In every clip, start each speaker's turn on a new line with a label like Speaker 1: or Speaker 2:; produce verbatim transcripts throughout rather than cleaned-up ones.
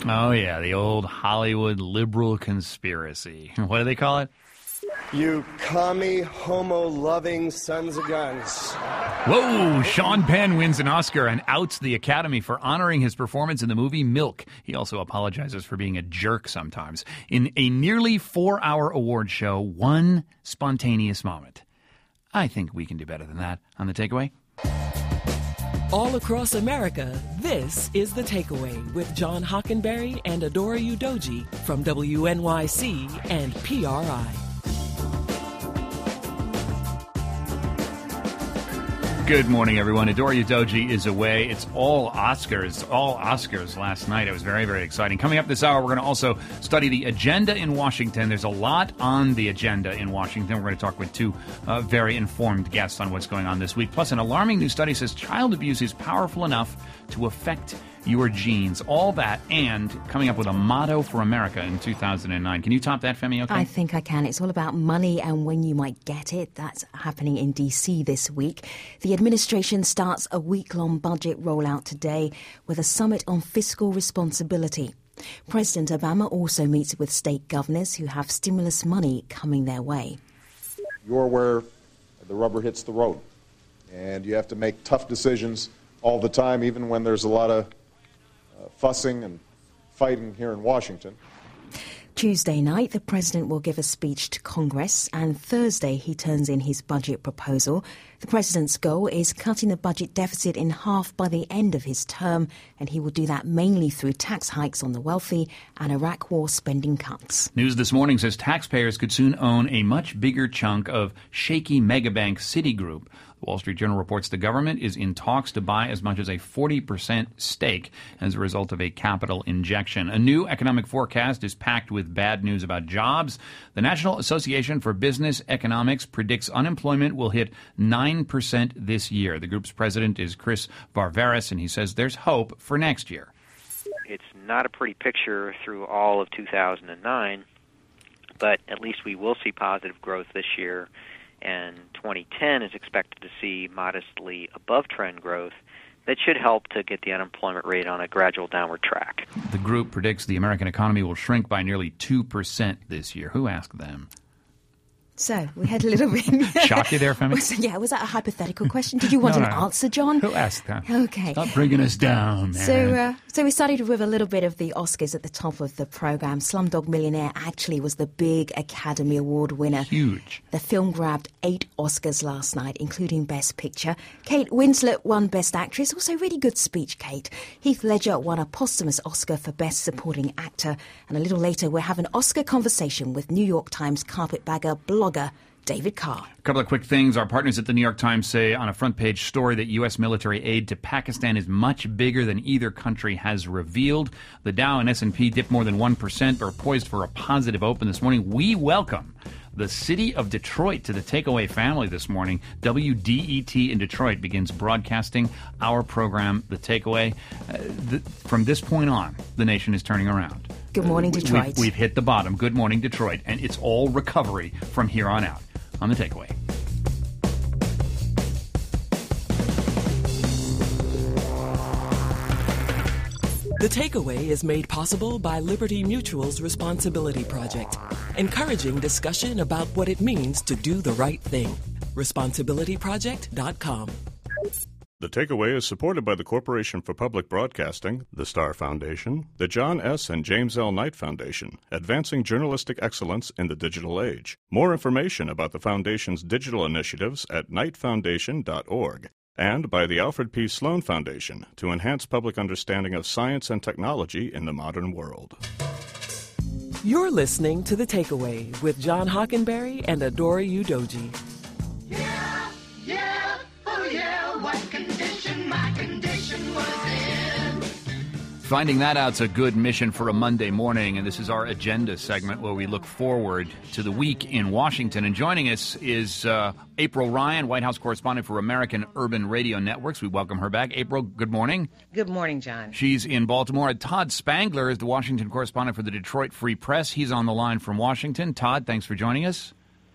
Speaker 1: Oh, yeah, the old Hollywood liberal conspiracy. What do they call it?
Speaker 2: You commie, homo-loving sons of guns.
Speaker 1: Whoa! Sean Penn wins an Oscar and outs the Academy for honoring his performance in the movie Milk. He also apologizes for being a jerk sometimes. In a nearly four-hour award show, one spontaneous moment. I think we can do better than that. On The Takeaway?
Speaker 3: All across America, this is The Takeaway with John Hockenberry and Adora Udoji from W N Y C and P R I.
Speaker 1: Good morning, everyone. Adora Udoji is away. It's all Oscars, all Oscars last night. It was very, very exciting. Coming up this hour, we're going to also study the agenda in Washington. There's a lot on the agenda in Washington. We're going to talk with two uh, very informed guests on what's going on this week. Plus, an alarming new study says child abuse is powerful enough to affect your genes. All that, and coming up with a motto for America in two thousand nine. Can you top that, Femi? Okay?
Speaker 4: I think I can. It's all about money and when you might get it. That's happening in D C this week. The administration starts a week-long budget rollout today with a summit on fiscal responsibility. President Obama also meets with state governors who have stimulus money coming their way.
Speaker 5: You're where the rubber hits the road, and you have to make tough decisions all the time, even when there's a lot of uh, fussing and fighting here in Washington.
Speaker 4: Tuesday night, the president will give a speech to Congress, and Thursday he turns in his budget proposal. The president's goal is cutting the budget deficit in half by the end of his term, and he will do that mainly through tax hikes on the wealthy and Iraq war spending cuts.
Speaker 1: News this morning says taxpayers could soon own a much bigger chunk of shaky megabank Citigroup. The Wall Street Journal reports the government is in talks to buy as much as a forty percent stake as a result of a capital injection. A new economic forecast is packed with bad news about jobs. The National Association for Business Economics predicts unemployment will hit nine percent this year. The group's president is Chris Varvaris, and he says there's hope for next year.
Speaker 6: It's not a pretty picture through all of two thousand nine, but at least we will see positive growth this year. And twenty ten is expected to see modestly above-trend growth that should help to get the unemployment rate on a gradual downward track.
Speaker 1: The group predicts the American economy will shrink by nearly two percent this year. Who asked them?
Speaker 4: So, we had a little bit...
Speaker 1: Shock you there, Femi?
Speaker 4: Was, yeah, was that a hypothetical question? Did you want
Speaker 1: no,
Speaker 4: an
Speaker 1: no.
Speaker 4: answer, John?
Speaker 1: Who asked that?
Speaker 4: Okay.
Speaker 1: Stop bringing us down, man.
Speaker 4: So, uh, so we started with a little bit of the Oscars at the top of the program. Slumdog Millionaire actually was the big Academy Award winner.
Speaker 1: Huge.
Speaker 4: The film grabbed eight Oscars last night, including Best Picture. Kate Winslet won Best Actress. Also, really good speech, Kate. Heath Ledger won a posthumous Oscar for Best Supporting Actor. And a little later, we'll have an Oscar conversation with New York Times carpetbagger, blogger, David Carr.
Speaker 1: A couple of quick things. Our partners at the New York Times say on a front-page story that U S military aid to Pakistan is much bigger than either country has revealed. The Dow and S and P dipped more than one percent, but are poised for a positive open this morning. We welcome the city of Detroit to the Takeaway family this morning. W D E T in Detroit begins broadcasting our program, The Takeaway. Uh, th- from this point on, the nation is turning around.
Speaker 4: Good morning,
Speaker 1: uh,
Speaker 4: Detroit.
Speaker 1: We've, we've hit the bottom. Good morning, Detroit. And it's all recovery from here on out on The Takeaway.
Speaker 3: The Takeaway is made possible by Liberty Mutual's Responsibility Project, encouraging discussion about what it means to do the right thing. responsibility project dot com.
Speaker 7: The Takeaway is supported by the Corporation for Public Broadcasting, the Star Foundation, the John S. and James L. Knight Foundation, advancing journalistic excellence in the digital age. More information about the Foundation's digital initiatives at knight foundation dot org. And by the Alfred P. Sloan Foundation to enhance public understanding of science and technology in the modern world.
Speaker 3: You're listening to The Takeaway with John Hockenberry and Adora Udoji.
Speaker 8: Yeah, yeah, oh yeah, what condition my condition was in.
Speaker 1: Finding that out's a good mission for a Monday morning, and this is our agenda segment where we look forward to the week in Washington. And joining us is uh, April Ryan, White House correspondent for American Urban Radio Networks. We welcome her back. April, good morning.
Speaker 9: Good morning, John.
Speaker 1: She's in Baltimore. Todd Spangler is the Washington correspondent for the Detroit Free Press. He's on the line from Washington. Todd, thanks for joining us.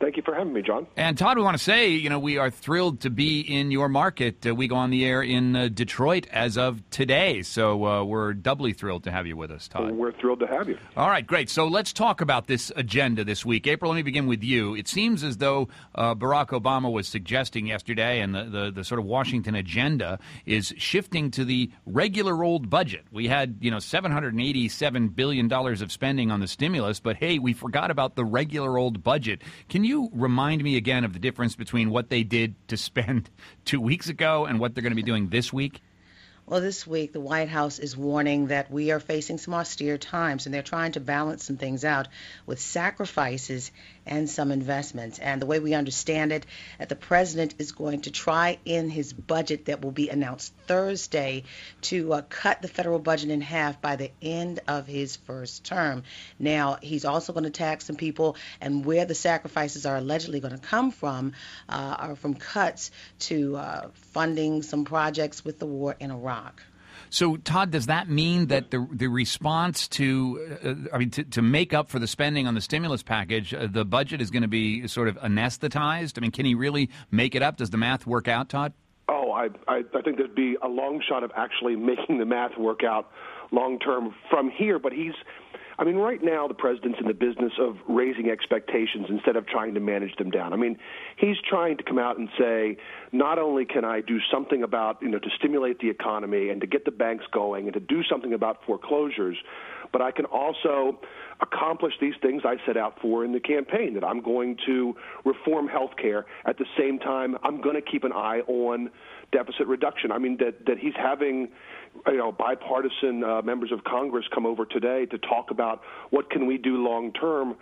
Speaker 9: Thank you for having me, John.
Speaker 1: And Todd, we want to say, you know, we are thrilled to be in your market. Uh, we go on the air in uh, Detroit as of today, so uh, we're doubly thrilled to have you with us, Todd.
Speaker 9: Well, we're thrilled to have you.
Speaker 1: All right, great. So let's talk about this agenda this week. April, let me begin with you. It seems as though uh, Barack Obama was suggesting yesterday, and the, the, the sort of Washington agenda is shifting to the regular old budget. We had, you know, seven hundred eighty-seven billion dollars of spending on the stimulus, but hey, we forgot about the regular old budget. Can you remind me again of the difference between what they did to spend two weeks ago and what they're going to be doing this week?
Speaker 10: Well, this week, the White House is warning that we are facing some austere times, and they're trying to balance some things out with sacrifices and some investments. And the way we understand it, that the president is going to try in his budget that will be announced Thursday to uh, cut the federal budget in half by the end of his first term. Now, he's also going to tax some people, and where the sacrifices are allegedly going to come from uh, are from cuts to uh, funding some projects with the war in Iraq.
Speaker 1: So, Todd, does that mean that the the response to, uh, I mean, to, to make up for the spending on the stimulus package, uh, the budget is going to be sort of anesthetized? I mean, can he really make it up? Does the math work out, Todd?
Speaker 9: Oh, I, I, I think there'd be a long shot of actually making the math work out long term from here. But he's, I mean, right now the president's in the business of raising expectations instead of trying to manage them down. I mean, he's trying to come out and say, not only can I do something about, you know, to stimulate the economy and to get the banks going and to do something about foreclosures, but I can also accomplish these things I set out for in the campaign, that I'm going to reform health care. At the same time, I'm going to keep an eye on deficit reduction. I mean, that, that he's having, you know, bipartisan uh, members of Congress come over today to talk about what can we do long term.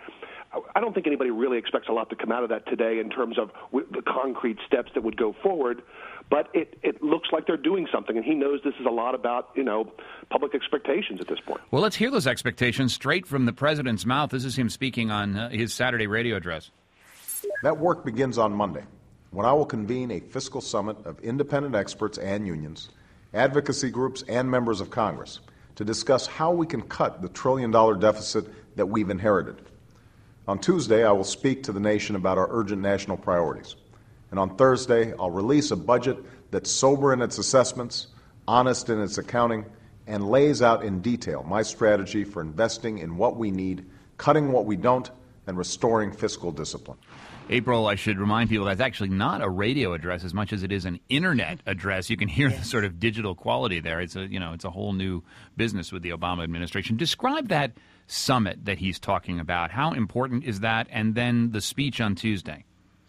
Speaker 9: I don't think anybody really expects a lot to come out of that today in terms of the concrete steps that would go forward, but it, it looks like they're doing something, and he knows this is a lot about, you know, public expectations at this point.
Speaker 1: Well, let's hear those expectations straight from the president's mouth. This is him speaking on uh, his Saturday radio address.
Speaker 5: That work begins on Monday, when I will convene a fiscal summit of independent experts and unions, advocacy groups, and members of Congress to discuss how we can cut the trillion-dollar deficit that we've inherited. On Tuesday, I will speak to the nation about our urgent national priorities. And on Thursday, I'll release a budget that's sober in its assessments, honest in its accounting, and lays out in detail my strategy for investing in what we need, cutting what we don't, and restoring fiscal discipline.
Speaker 1: April, I should remind people that's actually not a radio address as much as it is an internet address. You can hear yes. the sort of digital quality there. It's a, you know, it's a whole new business with the Obama administration. Describe that summit that he's talking about. How important is that? And then the speech on Tuesday.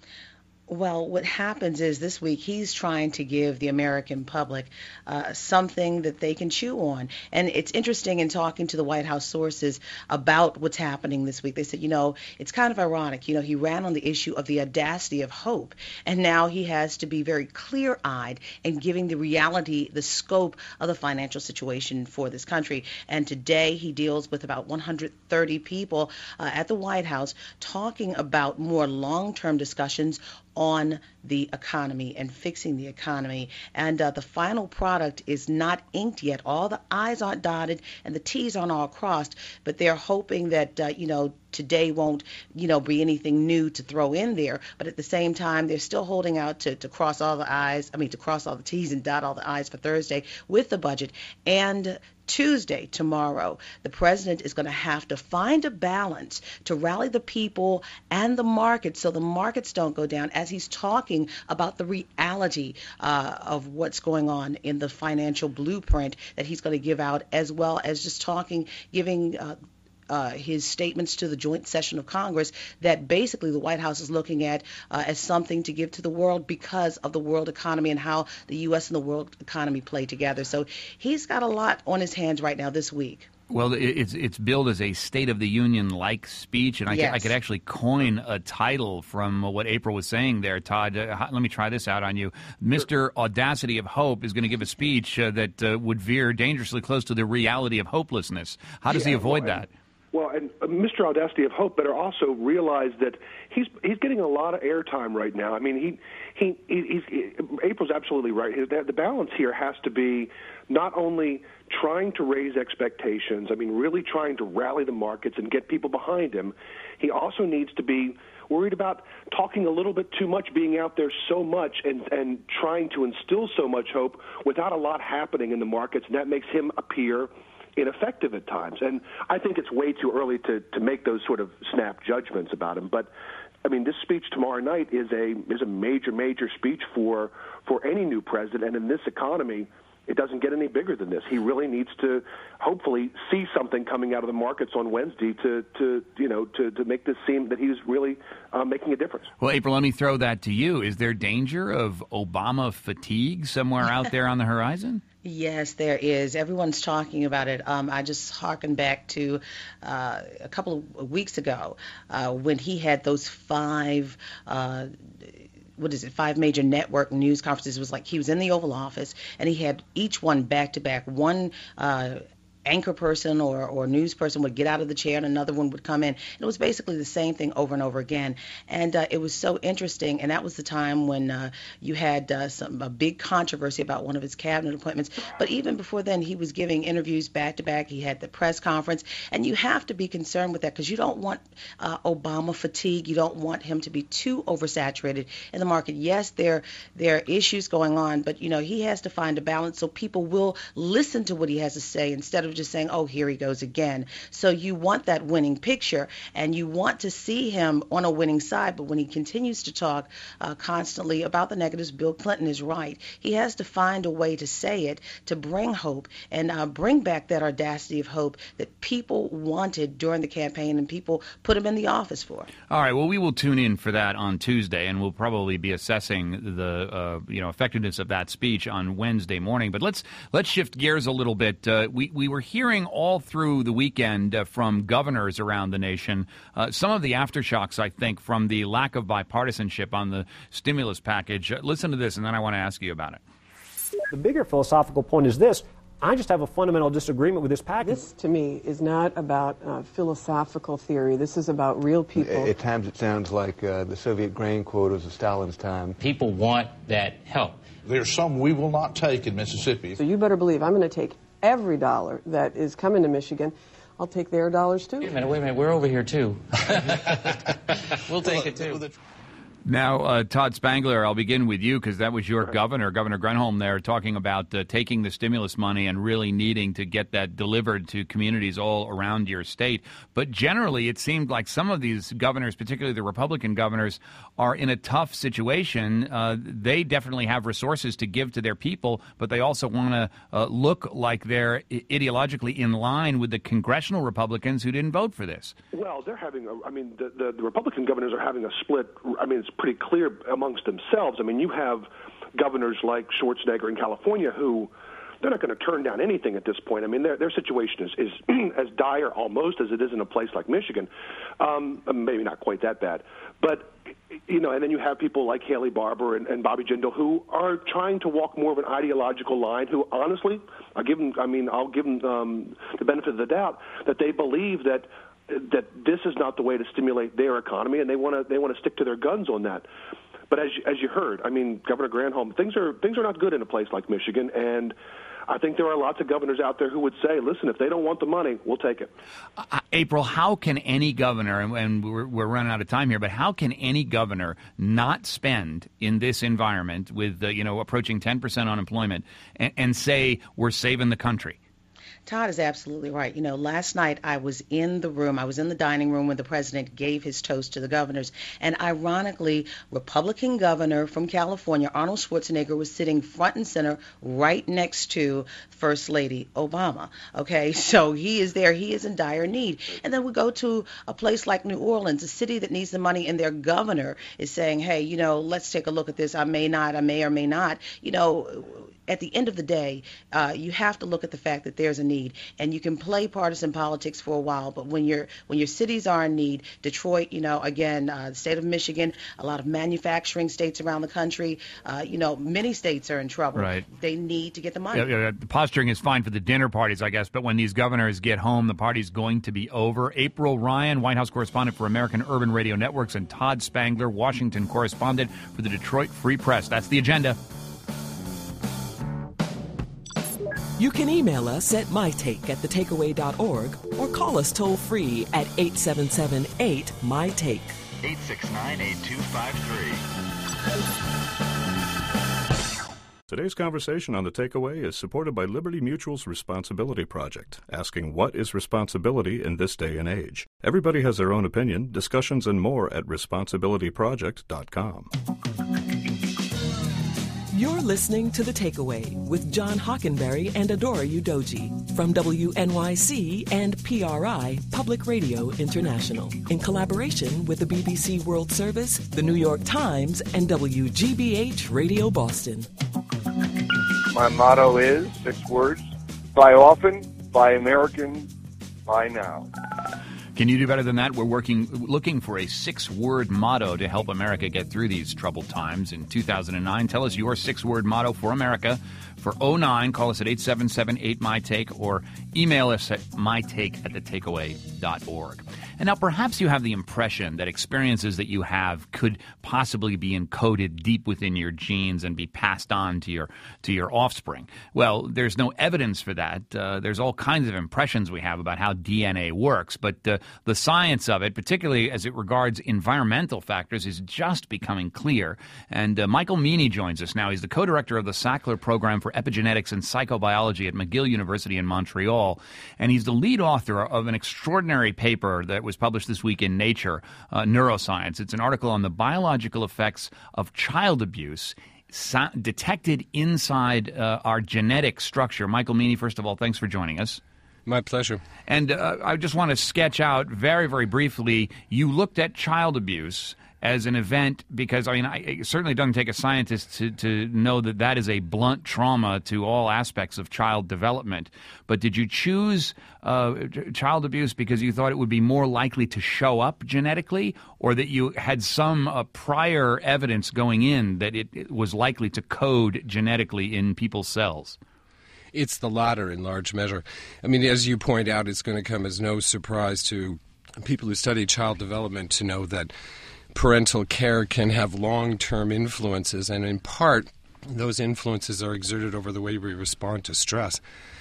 Speaker 10: Well, what happens is this week he's trying to give the American public uh, something that they can chew on. And it's interesting in talking to the White House sources about what's happening this week. They said, you know, it's kind of ironic. You know, he ran on the issue of the audacity of hope, and now he has to be very clear-eyed in giving the reality, the scope of the financial situation for this country. And today he deals with about one hundred thirty people uh, at the White House talking about more long-term discussions on the economy and fixing the economy. And uh, the final product is not inked yet. All the I's aren't dotted and the T's aren't all crossed, but they're hoping that, uh, you know, today won't, you know, be anything new to throw in there. But at the same time, they're still holding out to, to cross all the I's, I mean, to cross all the T's and dot all the I's for Thursday with the budget. And Tuesday, tomorrow, the president is going to have to find a balance to rally the people and the markets so the markets don't go down, as he's talking about the reality uh, of what's going on in the financial blueprint that he's going to give out, as well as just talking, giving uh, Uh, his statements to the joint session of Congress that basically the White House is looking at uh, as something to give to the world because of the world economy and how the U S and the world economy play together. So he's got a lot on his hands right now this week.
Speaker 1: Well, it's it's billed as a State of the Union-like speech, and I,
Speaker 10: yes.
Speaker 1: could, I could actually coin a title from what April was saying there, Todd. Uh, let me try this out on you. Mister Audacity of Hope is going to give a speech uh, that uh, would veer dangerously close to the reality of hopelessness. How does
Speaker 9: yeah,
Speaker 1: he avoid
Speaker 9: well,
Speaker 1: that?
Speaker 9: Well, and uh, Mister Audacity of Hope better also realize that he's he's getting a lot of airtime right now. I mean, he he, he he's he, April's absolutely right. The, the balance here has to be not only trying to raise expectations, I mean, really trying to rally the markets and get people behind him. He also needs to be worried about talking a little bit too much, being out there so much and, and trying to instill so much hope without a lot happening in the markets, and that makes him appear ineffective at times. And I think it's way too early to, to make those sort of snap judgments about him. But, I mean, this speech tomorrow night is a is a major, major speech for for any new president. And in this economy, it doesn't get any bigger than this. He really needs to hopefully see something coming out of the markets on Wednesday to, to you know, to, to make this seem that he's really uh, making a difference.
Speaker 1: Well, April, let me throw that to you. Is there danger of Obama fatigue somewhere out there on the horizon?
Speaker 10: Yes, there is. Everyone's talking about it. Um, I just harken back to uh, a couple of weeks ago uh, when he had those five uh, what is it, five major network news conferences. It was like he was in the Oval Office, and he had each one back-to-back. One uh, anchor person or, or news person would get out of the chair and another one would come in. It was basically the same thing over and over again. And uh, it was so interesting. And that was the time when uh, you had uh, some a big controversy about one of his cabinet appointments. But even before then, he was giving interviews back to back. He had the press conference. And you have to be concerned with that because you don't want uh, Obama fatigue. You don't want him to be too oversaturated in the market. Yes, there, there are issues going on, but, you know, he has to find a balance so people will listen to what he has to say instead of just saying, oh, here he goes again. So you want that winning picture, and you want to see him on a winning side. But when he continues to talk uh, constantly about the negatives, Bill Clinton is right. He has to find a way to say it, to bring hope, and uh, bring back that audacity of hope that people wanted during the campaign and people put him in the office for.
Speaker 1: All right, well, we will tune in for that on Tuesday, and we'll probably be assessing the uh, you know effectiveness of that speech on Wednesday morning. But let's let's shift gears a little bit. Uh, we, we were hearing all through the weekend uh, from governors around the nation uh, some of the aftershocks, I think, from the lack of bipartisanship on the stimulus package. Uh, listen to this, and then I want to ask you about it.
Speaker 11: The bigger philosophical point is this. I just have a fundamental disagreement with this package.
Speaker 12: This, to me, is not about uh, philosophical theory. This is about real people.
Speaker 13: At times it sounds like uh, the Soviet grain quotas of Stalin's time.
Speaker 14: People want that help.
Speaker 15: There's some we will not take in Mississippi.
Speaker 12: So you better believe I'm going to take every dollar that is coming to Michigan. I'll take their dollars, too.
Speaker 14: Wait a minute, wait a minute. We're over here, too. We'll take it, too.
Speaker 1: Now, uh, Todd Spangler, I'll begin with you because that was your governor, Governor Granholm there, talking about uh, taking the stimulus money and really needing to get that delivered to communities all around your state. But generally, it seemed like some of these governors, particularly the Republican governors, are in a tough situation. Uh, they definitely have resources to give to their people, but they also want to uh, look like they're ideologically in line with the congressional Republicans who didn't vote for this.
Speaker 9: Well, they're having, a, I mean, the, the, the Republican governors are having a split. I mean, it's pretty clear amongst themselves. I mean, you have governors like Schwarzenegger in California who they're not going to turn down anything at this point. I mean, their their situation is, is as dire almost as it is in a place like Michigan. Um, maybe not quite that bad. But, you know, and then you have people like Haley Barbour and, and Bobby Jindal who are trying to walk more of an ideological line, who honestly, I'll give them, I mean, I'll give them um, the benefit of the doubt that they believe that that this is not the way to stimulate their economy, and they want to they want to stick to their guns on that. But as as you heard, I mean, Governor Granholm, things are things are not good in a place like Michigan, and I think there are lots of governors out there who would say, listen, if they don't want the money, we'll take it.
Speaker 1: Uh, April, how can any governor, and, and we're, we're running out of time here, but how can any governor not spend in this environment with, uh, you know, approaching ten percent unemployment and, and say we're saving the country?
Speaker 10: Todd is absolutely right. You know, last night I was in the room, I was in the dining room when the president gave his toast to the governors. And ironically, Republican governor from California, Arnold Schwarzenegger, was sitting front and center right next to First Lady Obama. Okay, so he is there. He is in dire need. And then we go to a place like New Orleans, a city that needs the money, and their governor is saying, hey, you know, let's take a look at this. I may not, I may or may not. You know, at the end of the day, uh, you have to look at the fact that there's a need, and you can play partisan politics for a while, but when your when your cities are in need, Detroit, you know, again, uh, the state of Michigan, a lot of manufacturing states around the country, uh, you know, many states are in trouble.
Speaker 1: Right.
Speaker 10: They need to get the money.
Speaker 1: Yeah, yeah, the posturing is fine for the dinner parties, I guess, but when these governors get home, the party's going to be over. April Ryan, White House correspondent for American Urban Radio Networks, and Todd Spangler, Washington correspondent for the Detroit Free Press. That's the agenda.
Speaker 3: You can email us at mytake at the takeaway dot org or call us toll-free at eight seven seven eight M Y take.
Speaker 16: eight six nine, eight two five three.
Speaker 7: Today's conversation on The Takeaway is supported by Liberty Mutual's Responsibility Project, asking what is responsibility in this day and age. Everybody has their own opinion. Discussions and more at responsibility project dot com.
Speaker 3: You're listening to The Takeaway with John Hockenberry and Adora Udoji from W N Y C and P R I, Public Radio International, in collaboration with the B B C World Service, the New York Times, and W G B H Radio Boston.
Speaker 17: My motto is six words: buy often, buy American, buy now.
Speaker 1: Can you do better than that? We're working, looking for a six-word motto to help America get through these troubled times in two thousand nine. Tell us your six-word motto for America. For oh nine, call us at eight seven seven eight M Y take or email us at mytake at the takeaway dot org. And now perhaps you have the impression that experiences that you have could possibly be encoded deep within your genes and be passed on to your to your offspring. Well, there's no evidence for that. Uh, there's all kinds of impressions we have about how D N A works, but uh, the science of it, particularly as it regards environmental factors, is just becoming clear. And uh, Michael Meany joins us now. He's the co-director of the Sackler Program for Epigenetics and Psychobiology at McGill University in Montreal, and he's the lead author of an extraordinary paper that was published this week in Nature, uh, Neuroscience. It's an article on the biological effects of child abuse so- detected inside uh, our genetic structure. Michael Meany, first of all, thanks for joining us.
Speaker 18: My pleasure.
Speaker 1: And uh, I just want to sketch out very, very briefly, you looked at child abuse as an event because, I mean, I, it certainly doesn't take a scientist to, to know that that is a blunt trauma to all aspects of child development. But did you choose uh, child abuse because you thought it would be more likely to show up genetically, or that you had some uh, prior evidence going in that it, it was likely to code genetically in people's cells?
Speaker 18: It's the latter in large measure. I mean, as you point out, it's going to come as no surprise to people who study child development to know that parental care can have long-term influences, and in part, those influences are exerted over the way we respond to stress.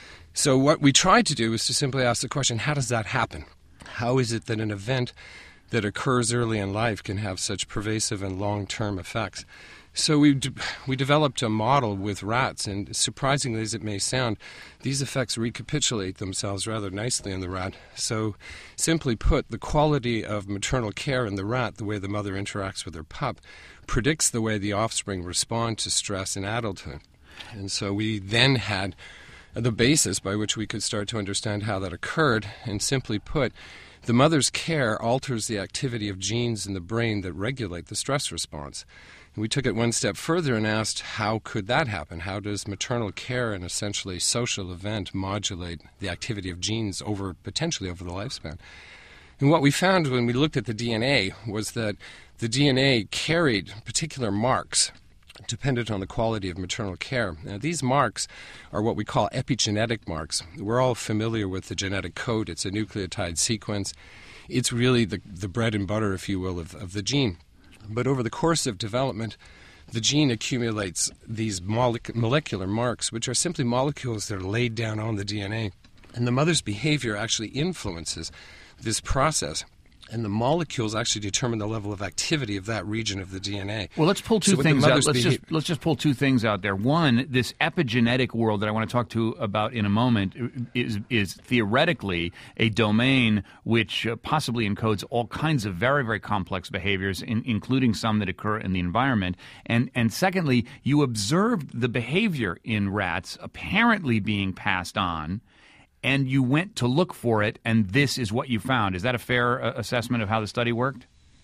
Speaker 18: So what we tried to do is to simply ask the question, how does that happen? How is it that an event that occurs early in life can have such pervasive and long-term effects? So we de- we developed a model with rats, and surprisingly as it may sound, these effects recapitulate themselves rather nicely in the rat. So simply put, the quality of maternal care in the rat, the way the mother interacts with her pup, predicts the way the offspring respond to stress in adulthood. And so we then had the basis by which we could start to understand how that occurred, and simply put, the mother's care alters the activity of genes in the brain that regulate the stress response. And we took it one step further and asked, how could that happen? How does maternal care, an essentially social event, modulate the activity of genes over potentially over the lifespan? And what we found when we looked at the D N A was that the D N A carried particular marks dependent on the quality of maternal care. Now, these marks are what we call epigenetic marks. We're all familiar with the genetic code. It's a nucleotide sequence. It's really the, the bread and butter, if you will, of, of the gene. But over the course of development, the gene accumulates these molec- molecular marks, which are simply molecules that are laid down on the D N A. And the mother's behavior actually influences this process. And the molecules actually determine the level of activity of that region of the D N A.
Speaker 1: Well, let's pull two
Speaker 18: so
Speaker 1: things out. Let's
Speaker 18: beha-
Speaker 1: just let's just pull two things out there. One, this epigenetic world that I want to talk to about in a moment is is theoretically a domain which uh, possibly encodes all kinds of very, very complex behaviors, in, including some that occur in the environment. And and secondly, you observed the behavior in rats apparently being passed on, and you went to look for it, and this is what you found. Is that a fair uh, assessment of how the study worked?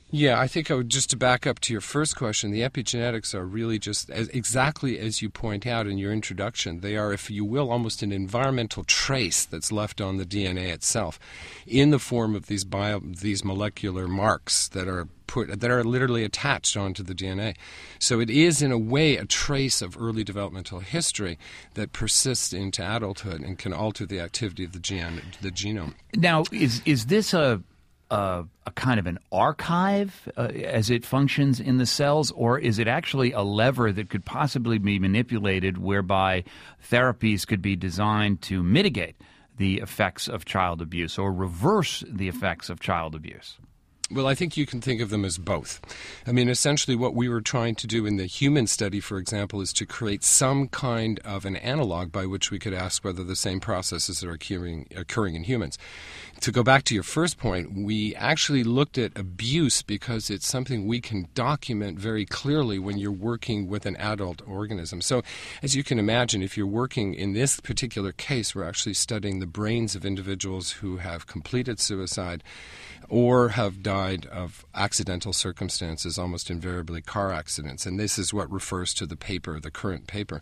Speaker 18: Yeah, I think I would, just to back up to your first question, the epigenetics are really just as, exactly as you point out in your introduction. They are, if you will, almost an environmental trace that's left on the D N A itself in the form of these bio, these molecular marks that are put that are literally attached onto the D N A. So it is, in a way, a trace of early developmental history that persists into adulthood and can alter the activity of the gen, the genome.
Speaker 1: Now, is is this a Uh, a kind of an archive uh, as it functions in the cells, or is it actually a lever that could possibly be manipulated whereby therapies could be designed to mitigate the effects of child abuse or reverse the effects of child abuse?
Speaker 18: Well, I think you can think of them as both. I mean, essentially what we were trying to do in the human study, for example, is to create some kind of an analog by which we could ask whether the same processes are occurring, occurring in humans. To go back to your first point, we actually looked at abuse because it's something we can document very clearly when you're working with an adult organism. So, as you can imagine, if you're working in this particular case, we're actually studying the brains of individuals who have completed suicide or have died of accidental circumstances, almost invariably car accidents. And this is what refers to the paper, the current paper.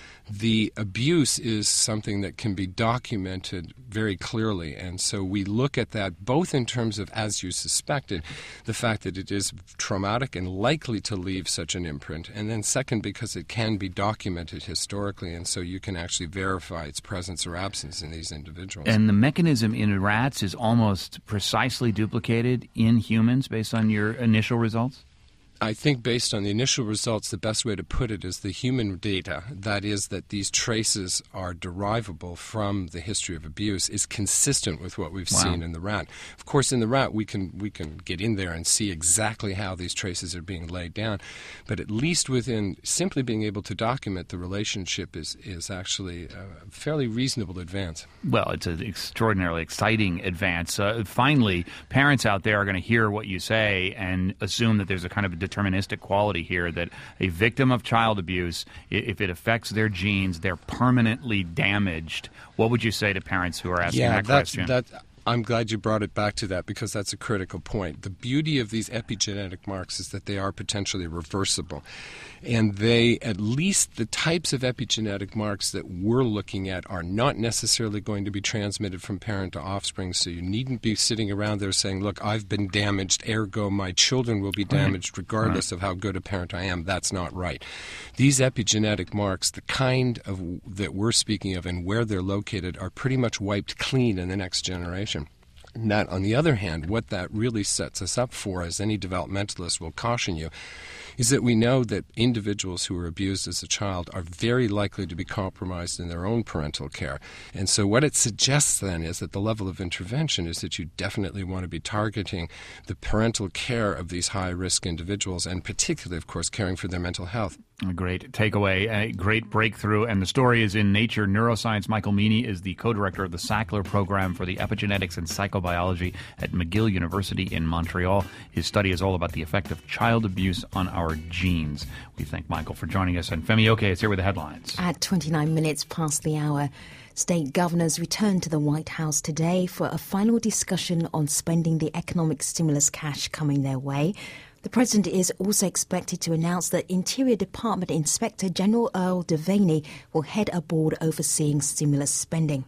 Speaker 18: The abuse is something that can be documented very clearly, and so we look at that both in terms of, as you suspected, the fact that it is traumatic and likely to leave such an imprint, and then second, because it can be documented historically, and so you can actually verify its presence or absence in these individuals.
Speaker 1: And the mechanism in rats is almost precisely duplicated in humans based on your initial results?
Speaker 18: I think based on the initial results, the best way to put it is the human data, that is that these traces are derivable from the history of abuse, is consistent with what we've
Speaker 1: Wow.
Speaker 18: seen in the rat. Of course, in the rat, we can we can get in there and see exactly how these traces are being laid down, but at least within simply being able to document the relationship is, is actually a fairly reasonable advance.
Speaker 1: Well, it's an extraordinarily exciting advance. Uh, finally, parents out there are going to hear what you say and assume that there's a kind of a deterministic quality here, that a victim of child abuse, i- if it affects their genes, they're permanently damaged. What would you say to parents who are asking
Speaker 18: yeah,
Speaker 1: that
Speaker 18: that's,
Speaker 1: question?
Speaker 18: That, I'm glad you brought it back to that because that's a critical point. The beauty of these epigenetic marks is that they are potentially reversible. And they, at least the types of epigenetic marks that we're looking at, are not necessarily going to be transmitted from parent to offspring. So you needn't be sitting around there saying, look, I've been damaged, ergo my children will be damaged regardless
Speaker 1: Right.
Speaker 18: of how good a parent I am. That's not right. These epigenetic marks, the kind of that we're speaking of and where they're located, are pretty much wiped clean in the next generation. And that, on the other hand, what that really sets us up for, as any developmentalist will caution you, is that we know that individuals who were abused as a child are very likely to be compromised in their own parental care. And so what it suggests then is that the level of intervention is that you definitely want to be targeting the parental care of these high-risk individuals, and particularly, of course, caring for their mental health.
Speaker 1: A great takeaway, a great breakthrough, and the story is in Nature Neuroscience. Michael Meany is the co-director of the Sackler Program for the Epigenetics and Psychobiology at McGill University in Montreal. His study is all about the effect of child abuse on our genes. We thank Michael for joining us, and Femi Oke is here with the headlines.
Speaker 4: At twenty-nine minutes past the hour, state governors returned to the White House today for a final discussion on spending the economic stimulus cash coming their way. The president is also expected to announce that Interior Department Inspector General Earl Devaney will head a board overseeing stimulus spending.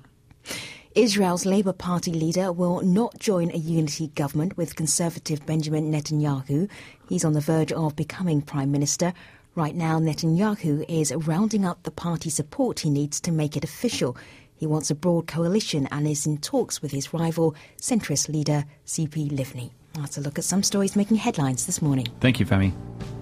Speaker 4: Israel's Labour Party leader will not join a unity government with Conservative Benjamin Netanyahu. He's on the verge of becoming Prime Minister. Right now, Netanyahu is rounding up the party support he needs to make it official. He wants a broad coalition and is in talks with his rival, centrist leader Tzipi Livni. That's a look at some stories making headlines this morning.
Speaker 1: Thank you, Femi.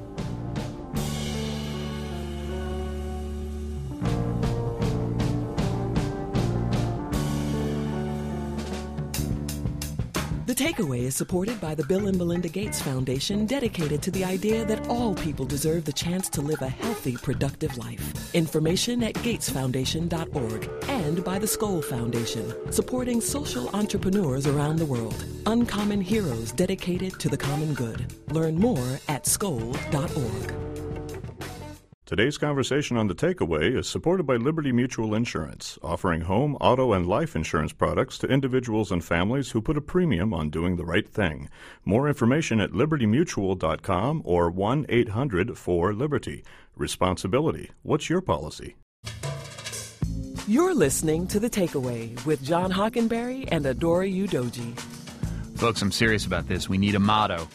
Speaker 3: The Takeaway is supported by the Bill and Melinda Gates Foundation, dedicated to the idea that all people deserve the chance to live a healthy, productive life. Information at gates foundation dot org, and by the Skoll Foundation, supporting social entrepreneurs around the world. Uncommon heroes dedicated to the common good. Learn more at skoll dot org.
Speaker 7: Today's conversation on The Takeaway is supported by Liberty Mutual Insurance, offering home, auto, and life insurance products to individuals and families who put a premium on doing the right thing. More information at liberty mutual dot com or one eight hundred four liberty. Responsibility. What's your policy?
Speaker 3: You're listening to The Takeaway with John Hockenberry and Adora Udoji.
Speaker 1: Folks, I'm serious about this. We need a motto.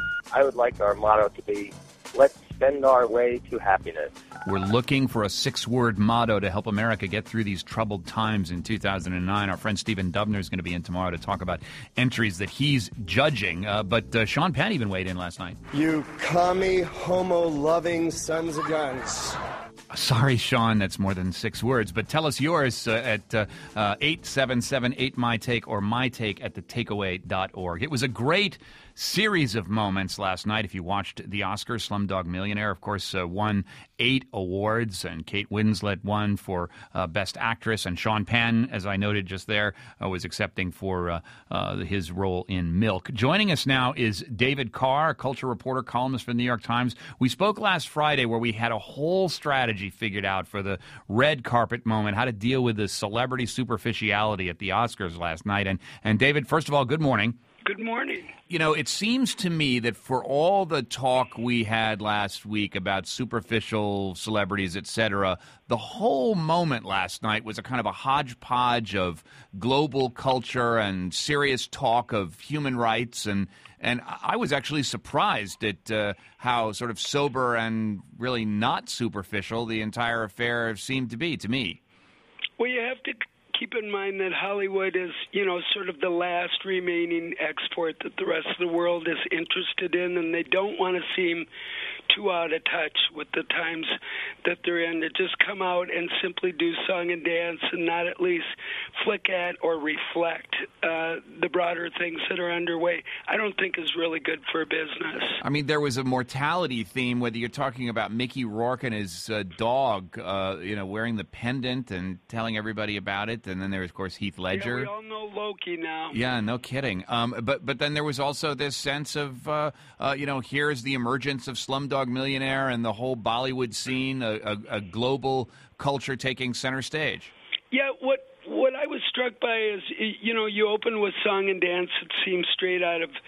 Speaker 19: I would like our motto to be, let's spend our way to happiness.
Speaker 1: We're looking for a six-word motto to help America get through these troubled times in two thousand nine. Our friend Stephen Dubner is going to be in tomorrow to talk about entries that he's judging. Uh, but uh, Sean Penn even weighed in last night.
Speaker 2: You commie, homo-loving sons of guns.
Speaker 1: Sorry, Sean, that's more than six words. But tell us yours uh, at uh, uh, eight seven seven eight my take or my take at the takeaway dot org. It was a great series of moments last night. If you watched the Oscars, Slumdog Millionaire, of course, uh, won eight awards, and Kate Winslet won for uh, Best Actress, and Sean Penn, as I noted just there, uh, was accepting for uh, uh, his role in Milk. Joining us now is David Carr, culture reporter, columnist for the New York Times. We spoke last Friday where we had a whole strategy figured out for the red carpet moment, how to deal with the celebrity superficiality at the Oscars last night. And, and David, first of all, good morning.
Speaker 20: Good morning.
Speaker 1: You know, it seems to me that for all the talk we had last week about superficial celebrities, et cetera, the whole moment last night was a kind of a hodgepodge of global culture and serious talk of human rights. And, and I was actually surprised at uh, how sort of sober and really not superficial the entire affair seemed to be, to me.
Speaker 20: Well, you have to keep in mind that Hollywood is, you know, sort of the last remaining export that the rest of the world is interested in, and they don't want to seem too out of touch with the times that they're in, to just come out and simply do song and dance and not at least flick at or reflect uh, the broader things that are underway, I don't think is really good for business.
Speaker 1: I mean, there was a mortality theme, whether you're talking about Mickey Rourke and his uh, dog, uh, you know, wearing the pendant and telling everybody about it, and then there was, of course, Heath Ledger.
Speaker 20: Yeah, we all know Loki now.
Speaker 1: Yeah, no kidding. Um, but but then there was also this sense of, uh, uh, you know, here's the emergence of Slumdog Millionaire and the whole Bollywood scene, a, a, a global culture taking center stage.
Speaker 20: Yeah, what what I was struck by is, you know, you open with song and dance. It seems straight out of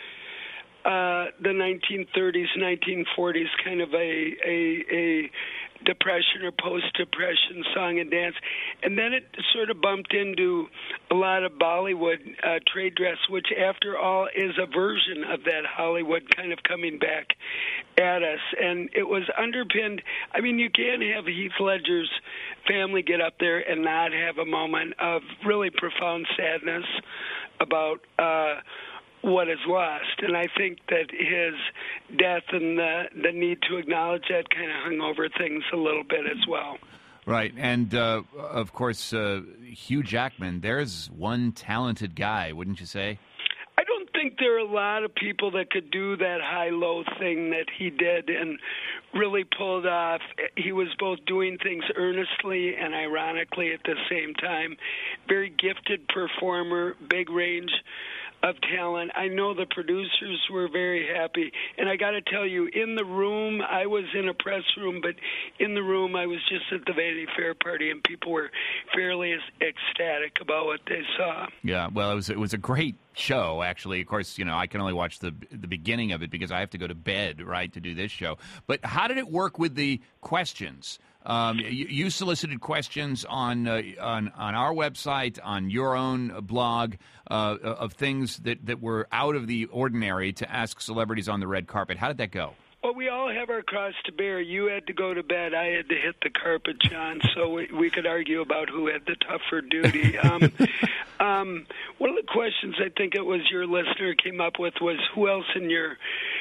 Speaker 20: uh, the nineteen thirties, nineteen forties, kind of a a, a Depression or post-Depression song and dance. And then it sort of bumped into a lot of Bollywood uh, trade dress, which, after all, is a version of that Hollywood kind of coming back at us. And it was underpinned. I mean, you can't have Heath Ledger's family get up there and not have a moment of really profound sadness about uh what is lost. And I think that his death and the, the need to acknowledge that kind of hung over things a little bit as well.
Speaker 1: Right. And, uh, of course, uh, Hugh Jackman, there's one talented guy, wouldn't you say?
Speaker 20: I don't think there are a lot of people that could do that high-low thing that he did and really pulled off. He was both doing things earnestly and ironically at the same time. Very gifted performer, big range of talent. I know the producers were very happy. And I got to tell you, in the room, I was in a press room, but in the room, I was just at the Vanity Fair party, and people were fairly ecstatic about what they saw.
Speaker 1: Yeah, well, it was it was a great show, actually. Of course, you know, I can only watch the the beginning of it because I have to go to bed, right, to do this show. But how did it work with the questions? Um, you, you solicited questions on, uh, on on our website, on your own blog, uh, of things that, that were out of the ordinary to ask celebrities on the red carpet. How did that go?
Speaker 20: Well, we all have our cross to bear. You had to go to bed. I had to hit the carpet, John, so we, we could argue about who had the tougher duty. Um, um, one of the questions I think it was your listener came up with was, who else in your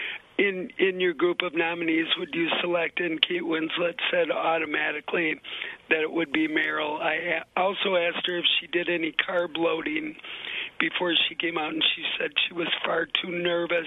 Speaker 20: in in your group of nominees would you select? And Kate Winslet said automatically that it would be Meryl. I also asked her if she did any carb loading before she came out, and she said she was far too nervous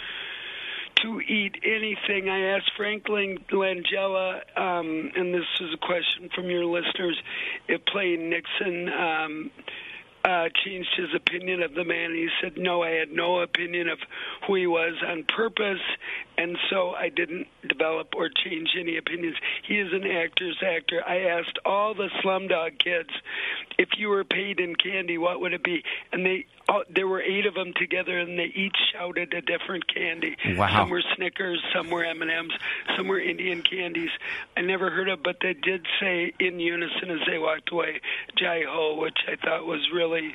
Speaker 20: to eat anything. I asked Frank Langella, um, and this is a question from your listeners, if playing Nixon um, uh, changed his opinion of the man. He said, no, I had no opinion of who he was on purpose. and so I didn't develop or change any opinions. He is an actor's actor. I asked all the Slumdog kids, if you were paid in candy, what would it be? And they uh, there were eight of them together, and they each shouted a different candy.
Speaker 1: Wow.
Speaker 20: Some were Snickers, some were M and M's, some were Indian candies. I never heard of, but they did say in unison as they walked away, Jai Ho, which I thought was really,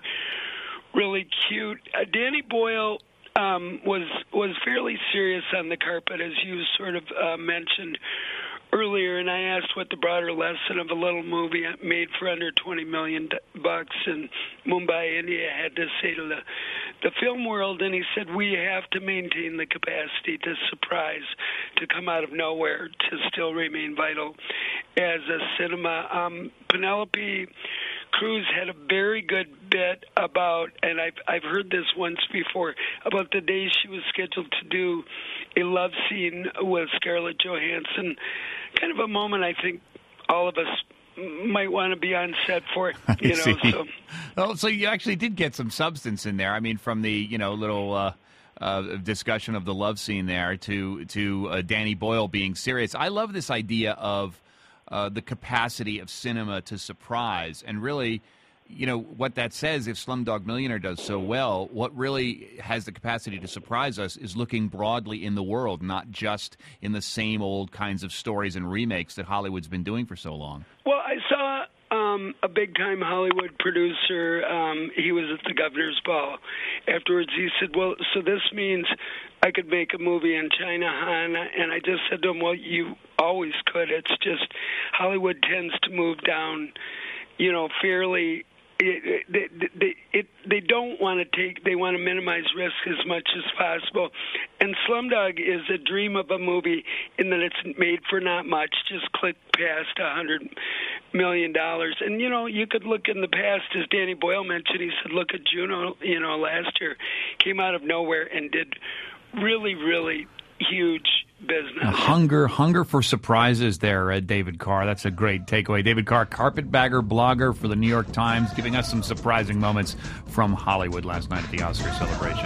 Speaker 20: really cute. Uh, Danny Boyle um, was was fairly serious on the carpet, as you sort of uh, mentioned earlier, and I asked what the broader lesson of a little movie made for under twenty million bucks in Mumbai, India, had to say to the the film world, and he said we have to maintain the capacity to surprise, to come out of nowhere, to still remain vital as a cinema. Um, Penelope Cruz had a very good bit about, and I've I've heard this once before, about the day she was scheduled to do a love scene with Scarlett Johansson. Kind of a moment I think all of us might want to be on set for, you know. So.
Speaker 1: Oh, so you actually did get some substance in there. I mean, from the you know little uh, uh, discussion of the love scene there to to uh, Danny Boyle being serious. I love this idea of uh, the capacity of cinema to surprise, and really, you know, what that says, if Slumdog Millionaire does so well, what really has the capacity to surprise us is looking broadly in the world, not just in the same old kinds of stories and remakes that Hollywood's been doing for so long.
Speaker 20: Well, I saw um, a big-time Hollywood producer. Um, he was at the Governor's Ball. Afterwards, he said, well, so this means I could make a movie in China, Han? And I just said to him, well, you always could. It's just Hollywood tends to move down, you know, fairly... It, they, they, it, they don't want to take, they want to minimize risk as much as possible. And Slumdog is a dream of a movie in that it's made for not much, just click past a hundred million dollars. And, you know, you could look in the past, as Danny Boyle mentioned, he said, look at Juno, you know, last year, came out of nowhere and did really, really huge business.
Speaker 1: Hunger, hunger for surprises there, uh, David Carr. That's a great takeaway. David Carr, carpetbagger, blogger for the New York Times, giving us some surprising moments from Hollywood last night at the Oscar celebration.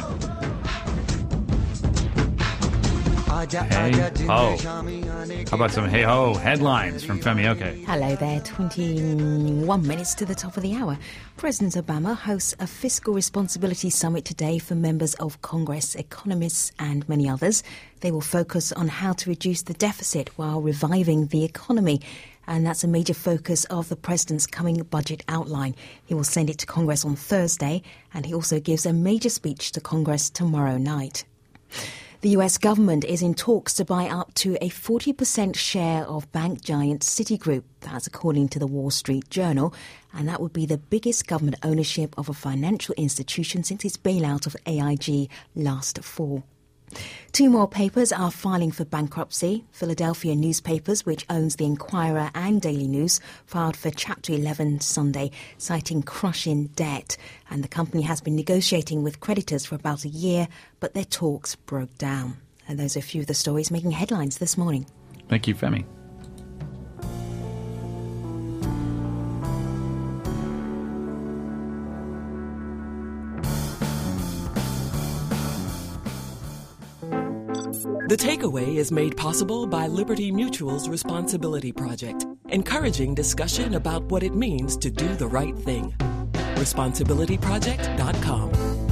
Speaker 1: Hey ho. How about some hey ho headlines from Femi Oke?
Speaker 4: Hello there, twenty-one minutes to the top of the hour. President Obama hosts a fiscal responsibility summit today for members of Congress, economists and many others. They will focus on how to reduce the deficit while reviving the economy. And that's a major focus of the president's coming budget outline. He will send it to Congress on Thursday, and he also gives a major speech to Congress tomorrow night. The U S government is in talks to buy up to a forty percent share of bank giant Citigroup. That's according to the Wall Street Journal. And that would be the biggest government ownership of a financial institution since its bailout of A I G last fall. Two more papers are filing for bankruptcy. Philadelphia Newspapers, which owns the Enquirer and Daily News, filed for Chapter eleven Sunday, citing crushing debt. And the company has been negotiating with creditors for about a year, but their talks broke down. And those are a few of the stories making headlines this morning.
Speaker 1: Thank you, Femi.
Speaker 3: The Takeaway is made possible by Liberty Mutual's Responsibility Project, encouraging discussion about what it means to do the right thing. responsibility project dot com.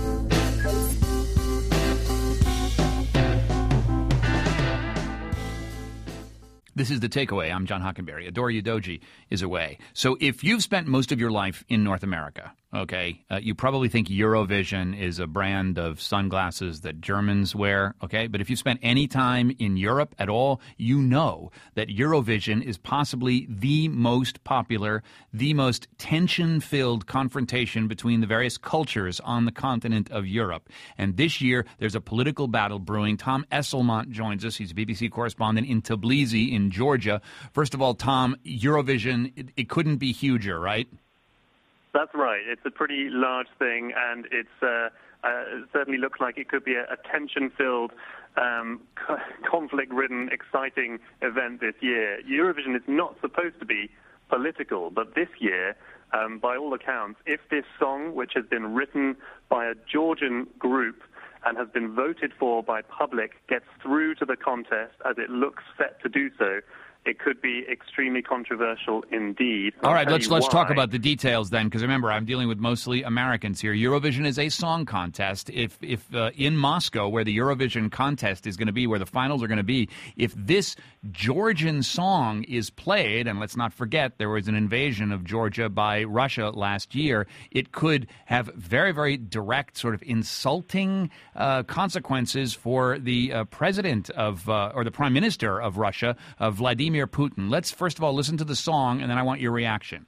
Speaker 1: This is The Takeaway. I'm John Hockenberry. Adore Udoji is away. So if you've spent most of your life in North America, okay, uh, you probably think Eurovision is a brand of sunglasses that Germans wear, okay? But if you've spent any time in Europe at all, you know that Eurovision is possibly the most popular, the most tension-filled confrontation between the various cultures on the continent of Europe. And this year, there's a political battle brewing. Tom Esselmont joins us. He's a B B C correspondent in Tbilisi in Georgia. First of all, Tom, Eurovision, it, it couldn't be huger, right?
Speaker 21: That's right. It's a pretty large thing, and it's uh, uh, it certainly looks like it could be a, a tension-filled, um, co- conflict-ridden, exciting event this year. Eurovision is not supposed to be political, but this year, um, by all accounts, if this song, which has been written by a Georgian group, and has been voted for by public gets through to the contest as it looks set to do so, it could be extremely controversial indeed.
Speaker 1: All
Speaker 21: I'll
Speaker 1: right,
Speaker 21: tell
Speaker 1: let's
Speaker 21: you
Speaker 1: let's
Speaker 21: why.
Speaker 1: talk about the details then, because remember, I'm dealing with mostly Americans here. Eurovision is a song contest. If if uh, in Moscow, where the Eurovision contest is going to be, where the finals are going to be, if this Georgian song is played, and let's not forget there was an invasion of Georgia by Russia last year, it could have very, very direct, sort of insulting uh, consequences for the uh, president of, uh, or the prime minister of Russia, uh, Vladimir Putin. Let's first of all listen to the song, and then I want your reaction.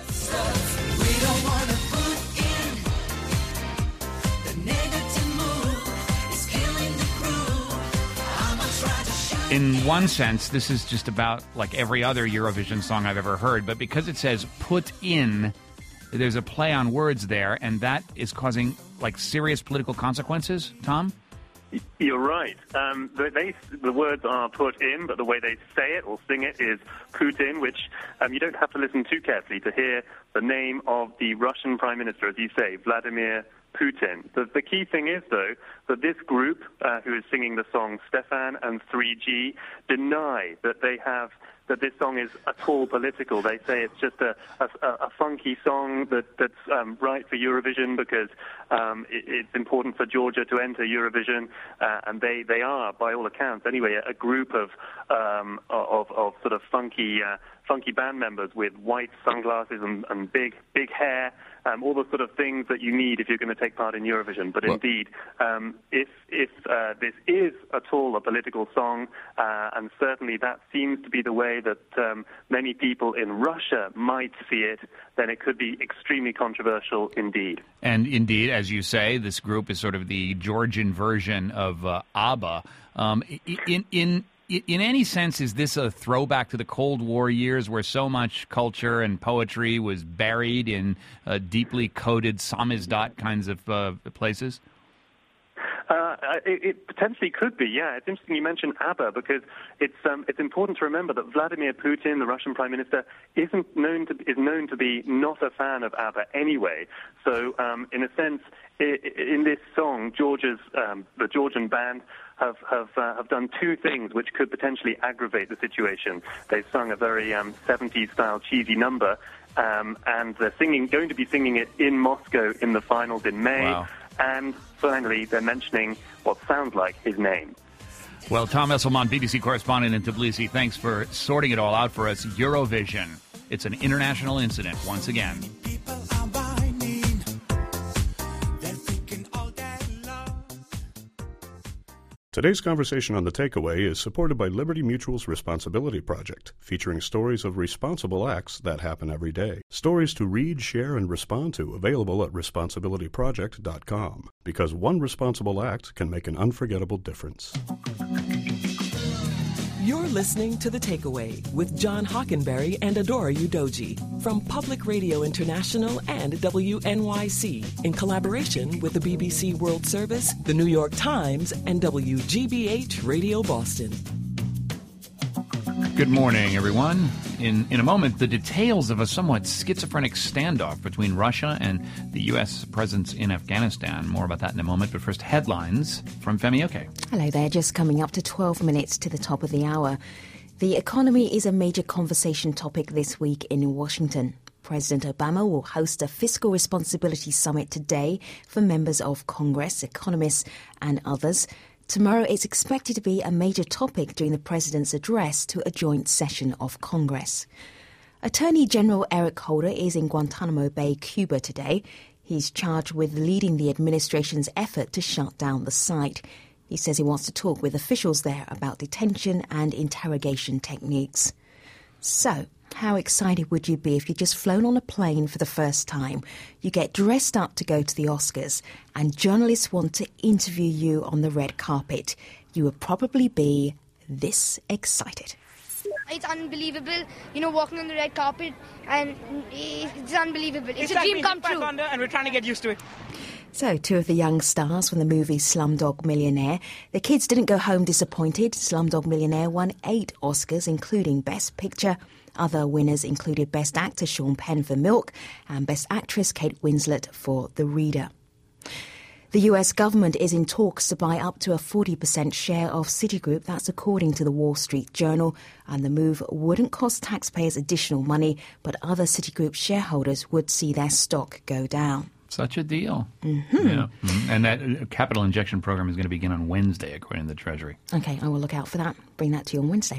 Speaker 1: In one sense, this is just about like every other Eurovision song I've ever heard, but because it says put in, there's a play on words there, and that is causing like serious political consequences, Tom?
Speaker 21: You're right. Um, they, they, the words are put in, but the way they say it or sing it is Putin, which um, you don't have to listen too carefully to hear the name of the Russian Prime Minister, as you say, Vladimir Putin. The, the key thing is, though, that this group, uh, who is singing the song Stefan and three G, deny that they have that this song is at all political. They say it's just a, a, a funky song that, that's um, right for Eurovision because um, it, it's important for Georgia to enter Eurovision, uh, and they, they are, by all accounts, anyway, a, a group of um, of, of sort of funky uh, funky band members with white sunglasses and, and big big hair. Um, all the sort of things that you need if you're going to take part in Eurovision. But well, indeed, um, if if uh, this is at all a political song, uh, and certainly that seems to be the way that um, many people in Russia might see it, then it could be extremely controversial indeed.
Speaker 1: And indeed, as you say, this group is sort of the Georgian version of uh, ABBA. Um, in in In any sense, is this a throwback to the Cold War years where so much culture and poetry was buried in uh, deeply coded samizdat kinds of uh, places?
Speaker 21: Uh, it, it potentially could be, yeah. It's interesting you mentioned ABBA because it's um, it's important to remember that Vladimir Putin, the Russian Prime Minister, isn't known to is known to be not a fan of ABBA anyway. So, um, in a sense, I, in this song, Georgia's um, the Georgian band have have uh, have done two things which could potentially aggravate the situation. They've sung a very um, seventies style cheesy number, um, and they're singing going to be singing it in Moscow in the finals in May.
Speaker 1: Wow.
Speaker 21: And finally, they're mentioning what sounds like his name.
Speaker 1: Well, Tom Esselman, B B C correspondent in Tbilisi, thanks for sorting it all out for us. Eurovision. It's an international incident once again.
Speaker 7: Today's conversation on The Takeaway is supported by Liberty Mutual's Responsibility Project, featuring stories of responsible acts that happen every day. Stories to read, share, and respond to, available at responsibility project dot com. Because one responsible act can make an unforgettable difference.
Speaker 3: You're listening to The Takeaway with John Hockenberry and Adora Udoji from Public Radio International and W N Y C in collaboration with the B B C World Service, the New York Times, and W G B H Radio Boston.
Speaker 1: Good morning, everyone. In in a moment, the details of a somewhat schizophrenic standoff between Russia and the U S presence in Afghanistan. More about that in a moment, but first, headlines from Femi Oke.
Speaker 4: Hello there, just coming up to twelve minutes to the top of the hour. The economy is a major conversation topic this week in Washington. President Obama will host a fiscal responsibility summit today for members of Congress, economists, and others. Tomorrow it's expected to be a major topic during the president's address to a joint session of Congress. Attorney General Eric Holder is in Guantanamo Bay, Cuba today. He's charged with leading the administration's effort to shut down the site. He says he wants to talk with officials there about detention and interrogation techniques. So, how excited would you be if you'd just flown on a plane for the first time? You get dressed up to go to the Oscars and journalists want to interview you on the red carpet. You would probably be this excited.
Speaker 6: It's unbelievable, you know, walking on the red carpet, and it's unbelievable. It's,
Speaker 22: it's
Speaker 6: a
Speaker 22: like
Speaker 6: dream come true.
Speaker 22: Under and we're trying to get used to it.
Speaker 4: So, two of the young stars from the movie Slumdog Millionaire. The kids didn't go home disappointed. Slumdog Millionaire won eight Oscars, including Best Picture. Other winners included Best Actor Sean Penn for Milk and Best Actress Kate Winslet for The Reader. The U S government is in talks to buy up to a forty percent share of Citigroup. That's according to the Wall Street Journal. And the move wouldn't cost taxpayers additional money, but other Citigroup shareholders would see their stock go down.
Speaker 1: Such a deal.
Speaker 4: Mm-hmm.
Speaker 1: Yeah. Mm-hmm. And that uh, capital injection program is going to begin on Wednesday, according to the Treasury.
Speaker 4: Okay, I will look out for that. Bring that to you on Wednesday.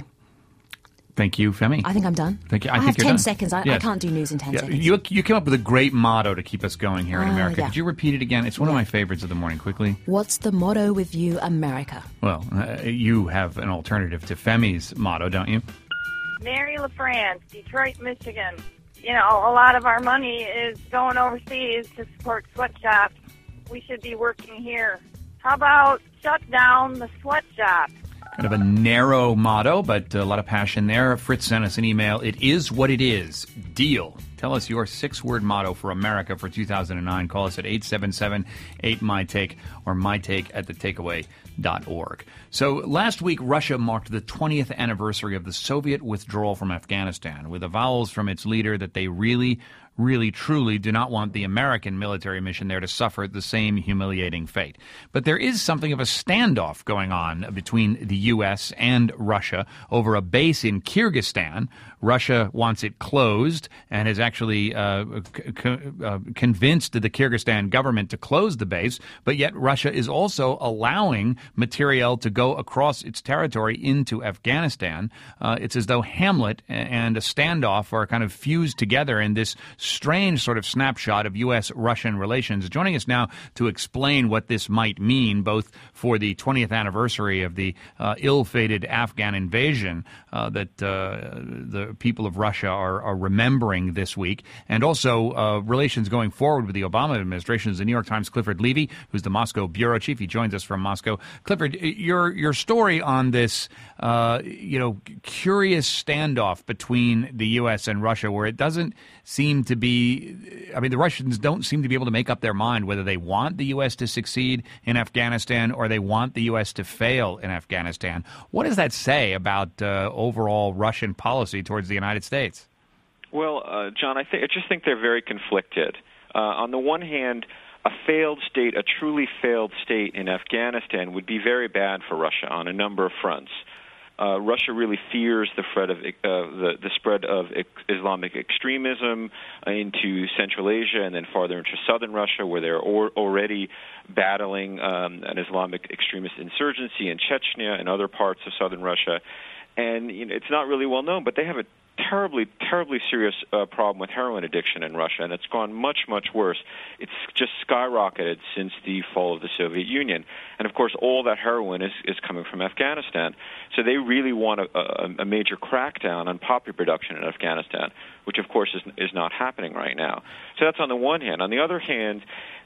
Speaker 1: Thank you, Femi.
Speaker 4: I think I'm done.
Speaker 1: Thank you. I,
Speaker 4: I
Speaker 1: think
Speaker 4: have
Speaker 1: you're
Speaker 4: ten
Speaker 1: done.
Speaker 4: seconds. I,
Speaker 1: yes.
Speaker 4: I can't do news in ten
Speaker 1: yeah,
Speaker 4: seconds.
Speaker 1: You, you came up with a great motto to keep us going here in
Speaker 4: Uh,
Speaker 1: America.
Speaker 4: yeah.
Speaker 1: Could you repeat it again? It's one of my favorites of the morning. Quickly.
Speaker 4: What's the motto with you, America?
Speaker 1: Well, uh, you have an alternative to Femi's motto, don't you?
Speaker 8: Mary LaFrance, Detroit, Michigan. You know, a lot of our money is going overseas to support sweatshops. We should be working here. How about shut down the sweatshops?
Speaker 1: Kind of a narrow motto, but a lot of passion there. Fritz sent us an email. It is what it is. Deal. Tell us your six-word motto for America for two thousand nine. Call us at eight seven seven eight M Y Take or mytake at the takeaway dot org. So last week, Russia marked the twentieth anniversary of the Soviet withdrawal from Afghanistan, with avowals from its leader that they really, really, truly do not want the American military mission there to suffer the same humiliating fate. But there is something of a standoff going on between the U S and Russia over a base in Kyrgyzstan. Russia wants it closed and has actually uh, c- uh, convinced the Kyrgyzstan government to close the base, but yet Russia is also allowing materiel to go across its territory into Afghanistan. Uh, it's as though Hamlet and a standoff are kind of fused together in this strange sort of snapshot of U S Russian relations. Joining us now to explain what this might mean, both for the twentieth anniversary of the uh, ill-fated Afghan invasion uh, that uh, the people of Russia are, are remembering this week, and also uh, relations going forward with the Obama administration, is the New York Times' Clifford Levy, who's the Moscow bureau chief. He joins us from Moscow. Clifford, your your story on this, uh, you know, curious standoff between the U S and Russia, where it doesn't seem to be, I mean, the Russians don't seem to be able to make up their mind whether they want the U S to succeed in Afghanistan or they want the U S to fail in Afghanistan. What does that say about uh, overall Russian policy towards the United States?
Speaker 22: Well, uh, John, I, th- I just think they're very conflicted. Uh, on the one hand, a failed state, a truly failed state in Afghanistan would be very bad for Russia on a number of fronts. Uh, Russia really fears the spread of uh, the, the spread of ex- Islamic extremism into Central Asia and then farther into southern Russia, where they're or- already battling um, an Islamic extremist insurgency in Chechnya and other parts of southern Russia. And you know, it's not really well known, but they have a terribly, terribly serious uh, problem with heroin addiction in Russia, and it's gone much, much worse. It's just skyrocketed since the fall of the Soviet Union. And, of course, all that heroin is, is coming from Afghanistan. So they really want a, a, a major crackdown on poppy production in Afghanistan, which, of course, is, is not happening right now. So that's on the one hand. On the other hand,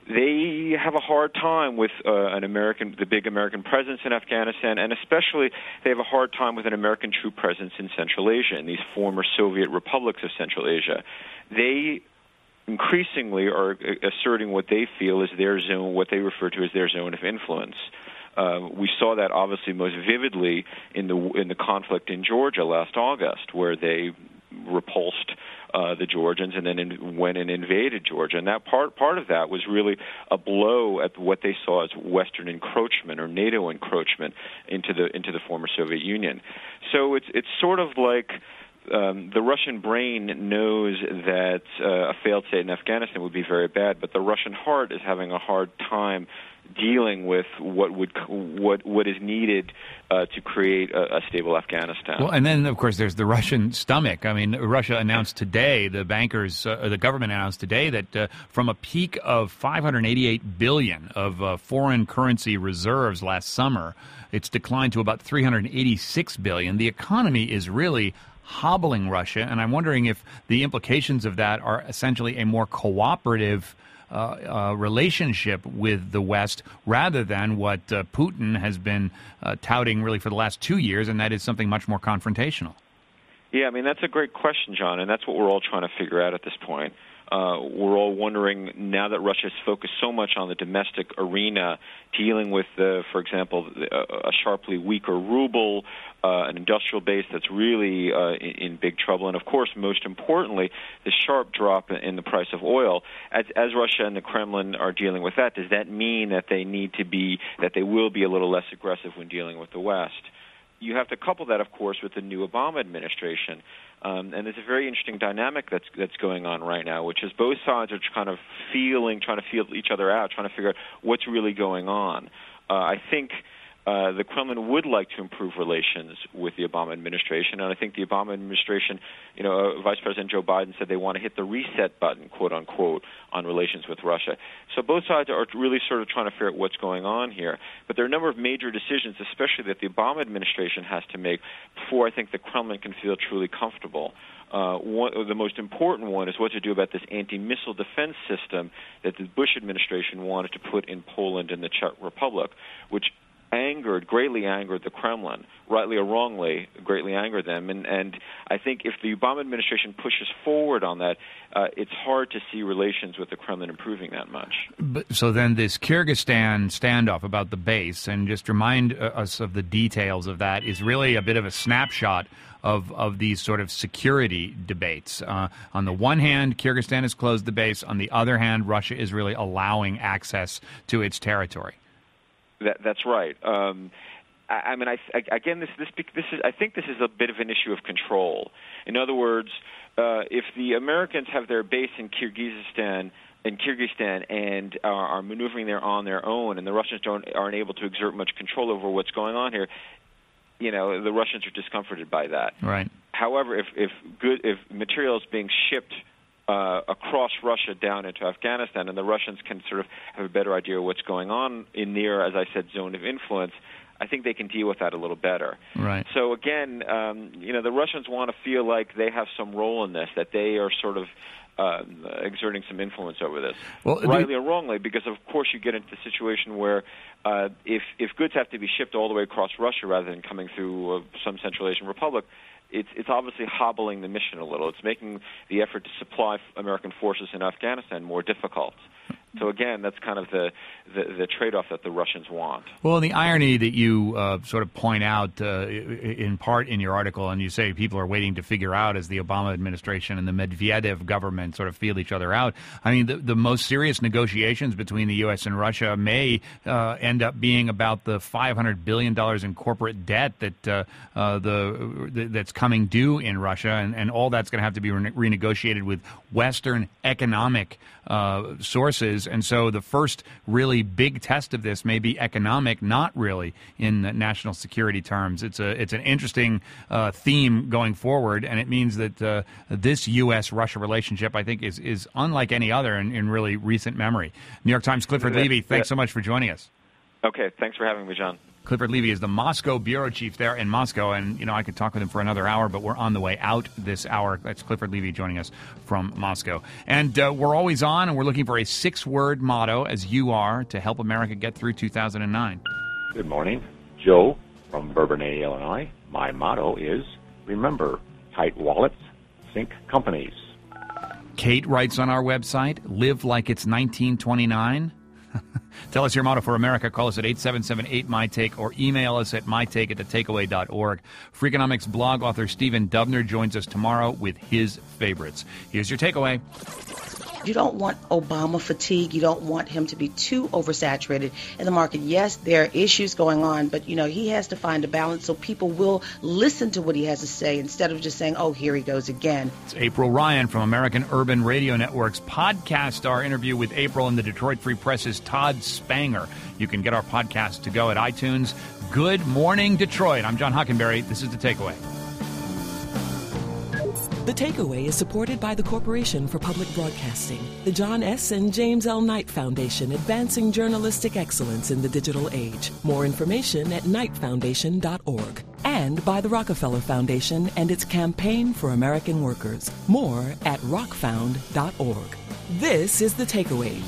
Speaker 22: they have a hard time with uh, an American, the big American presence in Afghanistan, and especially they have a hard time with an American troop presence in Central Asia, in these former Soviet republics of Central Asia. They increasingly are asserting what they feel is their zone, what they refer to as their zone of influence. Uh, we saw that obviously most vividly in the in the conflict in Georgia last August, where they repulsed uh, the Georgians and then in, went and invaded Georgia. And that part part of that was really a blow at what they saw as Western encroachment or NATO encroachment into the into the former Soviet Union. So it's it's sort of like um, the Russian brain knows that uh, a failed state in Afghanistan would be very bad, but the Russian heart is having a hard time dealing with what would what what is needed uh, to create a, a stable Afghanistan.
Speaker 1: Well, and then of course there's the Russian stomach. I mean, Russia announced today, the bankers, uh, the government announced today that uh, from a peak of five hundred eighty-eight billion of uh, foreign currency reserves last summer, it's declined to about three hundred eighty-six billion. The economy is really hobbling Russia, and I'm wondering if the implications of that are essentially a more cooperative Uh, uh, relationship with the West rather than what uh, Putin has been uh, touting really for the last two years, and that is something much more confrontational.
Speaker 22: Yeah, I mean, that's a great question, John, and that's what we're all trying to figure out at this point. Uh, we're all wondering now that Russia has focused so much on the domestic arena, dealing with, uh, for example, a sharply weaker ruble, uh, an industrial base that's really uh, in, in big trouble, and of course, most importantly, the sharp drop in the price of oil. As, as Russia and the Kremlin are dealing with that, does that mean that they need to be, that they will be a little less aggressive when dealing with the West? You have to couple that, of course, with the new Obama administration. Um, and there's a very interesting dynamic that's that's going on right now, which is both sides are kind of feeling, trying to feel each other out, trying to figure out what's really going on. Uh, I think uh, the Kremlin would like to improve relations with the Obama administration, and I think the Obama administration, you know, uh, Vice President Joe Biden said they want to hit the reset button, quote unquote, on relations with Russia. So both sides are really sort of trying to figure out what's going on here. But there are a number of major decisions, especially that the Obama administration has to make before I think the Kremlin can feel truly comfortable. Uh, one, the most important one is what to do about this anti-missile defense system that the Bush administration wanted to put in Poland and the Czech Republic, which angered, greatly angered the Kremlin, rightly or wrongly, greatly angered them. And, and I think if the Obama administration pushes forward on that, uh, it's hard to see relations with the Kremlin improving that much.
Speaker 1: But, so then this Kyrgyzstan standoff about the base, and just remind uh, us of the details of that, is really a bit of a snapshot of, of these sort of security debates. Uh, on the one hand, Kyrgyzstan has closed the base. On the other hand, Russia is really allowing access to its territory.
Speaker 22: That, that's right. Um, I, I mean, I, I, again, this, this, this is. I think this is a bit of an issue of control. In other words, uh, if the Americans have their base in Kyrgyzstan, in Kyrgyzstan, and are, are maneuvering there on their own, and the Russians don't aren't able to exert much control over what's going on here, you know, the Russians are discomforted by that.
Speaker 1: Right.
Speaker 22: However, if if good if material is being shipped Uh, across Russia down into Afghanistan, and the Russians can sort of have a better idea of what's going on in their, as I said, zone of influence, I think they can deal with that a little better.
Speaker 1: Right.
Speaker 22: So again, um, you know, the Russians want to feel like they have some role in this, that they are sort of uh, exerting some influence over this,
Speaker 1: well,
Speaker 22: rightly or wrongly, because of course you get into the situation where uh, if if goods have to be shipped all the way across Russia rather than coming through uh, some Central Asian republic, It's, it's obviously hobbling the mission a little. It's making the effort to supply American forces in Afghanistan more difficult. So again, that's kind of the, the, the trade-off that the Russians want.
Speaker 1: Well, the irony that you uh, sort of point out uh, in part in your article, and you say people are waiting to figure out as the Obama administration and the Medvedev government sort of feel each other out. I mean, the, the most serious negotiations between the U S and Russia may uh, end up being about the five hundred billion dollars in corporate debt that uh, uh, the, the that's coming due in Russia, and, and all that's going to have to be re- renegotiated with Western economic uh, sources. And so the first really big test of this may be economic, not really in national security terms. It's a it's an interesting uh, theme going forward, and it means that uh, this U S Russia relationship, I think, is is unlike any other in, in really recent memory. New York Times' Clifford
Speaker 22: yeah,
Speaker 1: Levy, thanks
Speaker 22: yeah.
Speaker 1: so much for joining us.
Speaker 22: Okay, thanks for having me, John.
Speaker 1: Clifford Levy is the Moscow bureau chief there in Moscow, and, you know, I could talk with him for another hour, but we're on the way out this hour. That's Clifford Levy joining us from Moscow. And uh, we're always on, and we're looking for a six-word motto, as you are, to help America get through two thousand nine.
Speaker 5: Good morning. Joe from Bourbonnais, Illinois. My motto is, remember, tight wallets sink companies.
Speaker 1: Kate writes on our website, live like it's nineteen twenty-nine. Tell us your motto for America. Call us at eight seven seven eight M Y Take or email us at my take at the takeaway dot org. Freakonomics blog author Stephen Dubner joins us tomorrow with his favorites. Here's your takeaway.
Speaker 10: You don't want Obama fatigue. You don't want him to be too oversaturated in the market. Yes, there are issues going on, but, you know, he has to find a balance so people will listen to what he has to say instead of just saying, oh, here he goes again.
Speaker 1: It's April Ryan from American Urban Radio Network's podcast, our interview with April and the Detroit Free Press's Todd Spanger. You can get our podcast to go at iTunes. Good morning, Detroit. I'm John Hockenberry. This is The Takeaway.
Speaker 3: The Takeaway is supported by the Corporation for Public Broadcasting, the John S. and James L. Knight Foundation, advancing journalistic excellence in the digital age. More information at knight foundation dot org. And by the Rockefeller Foundation and its Campaign for American Workers. More at rock found dot org. This is The Takeaway.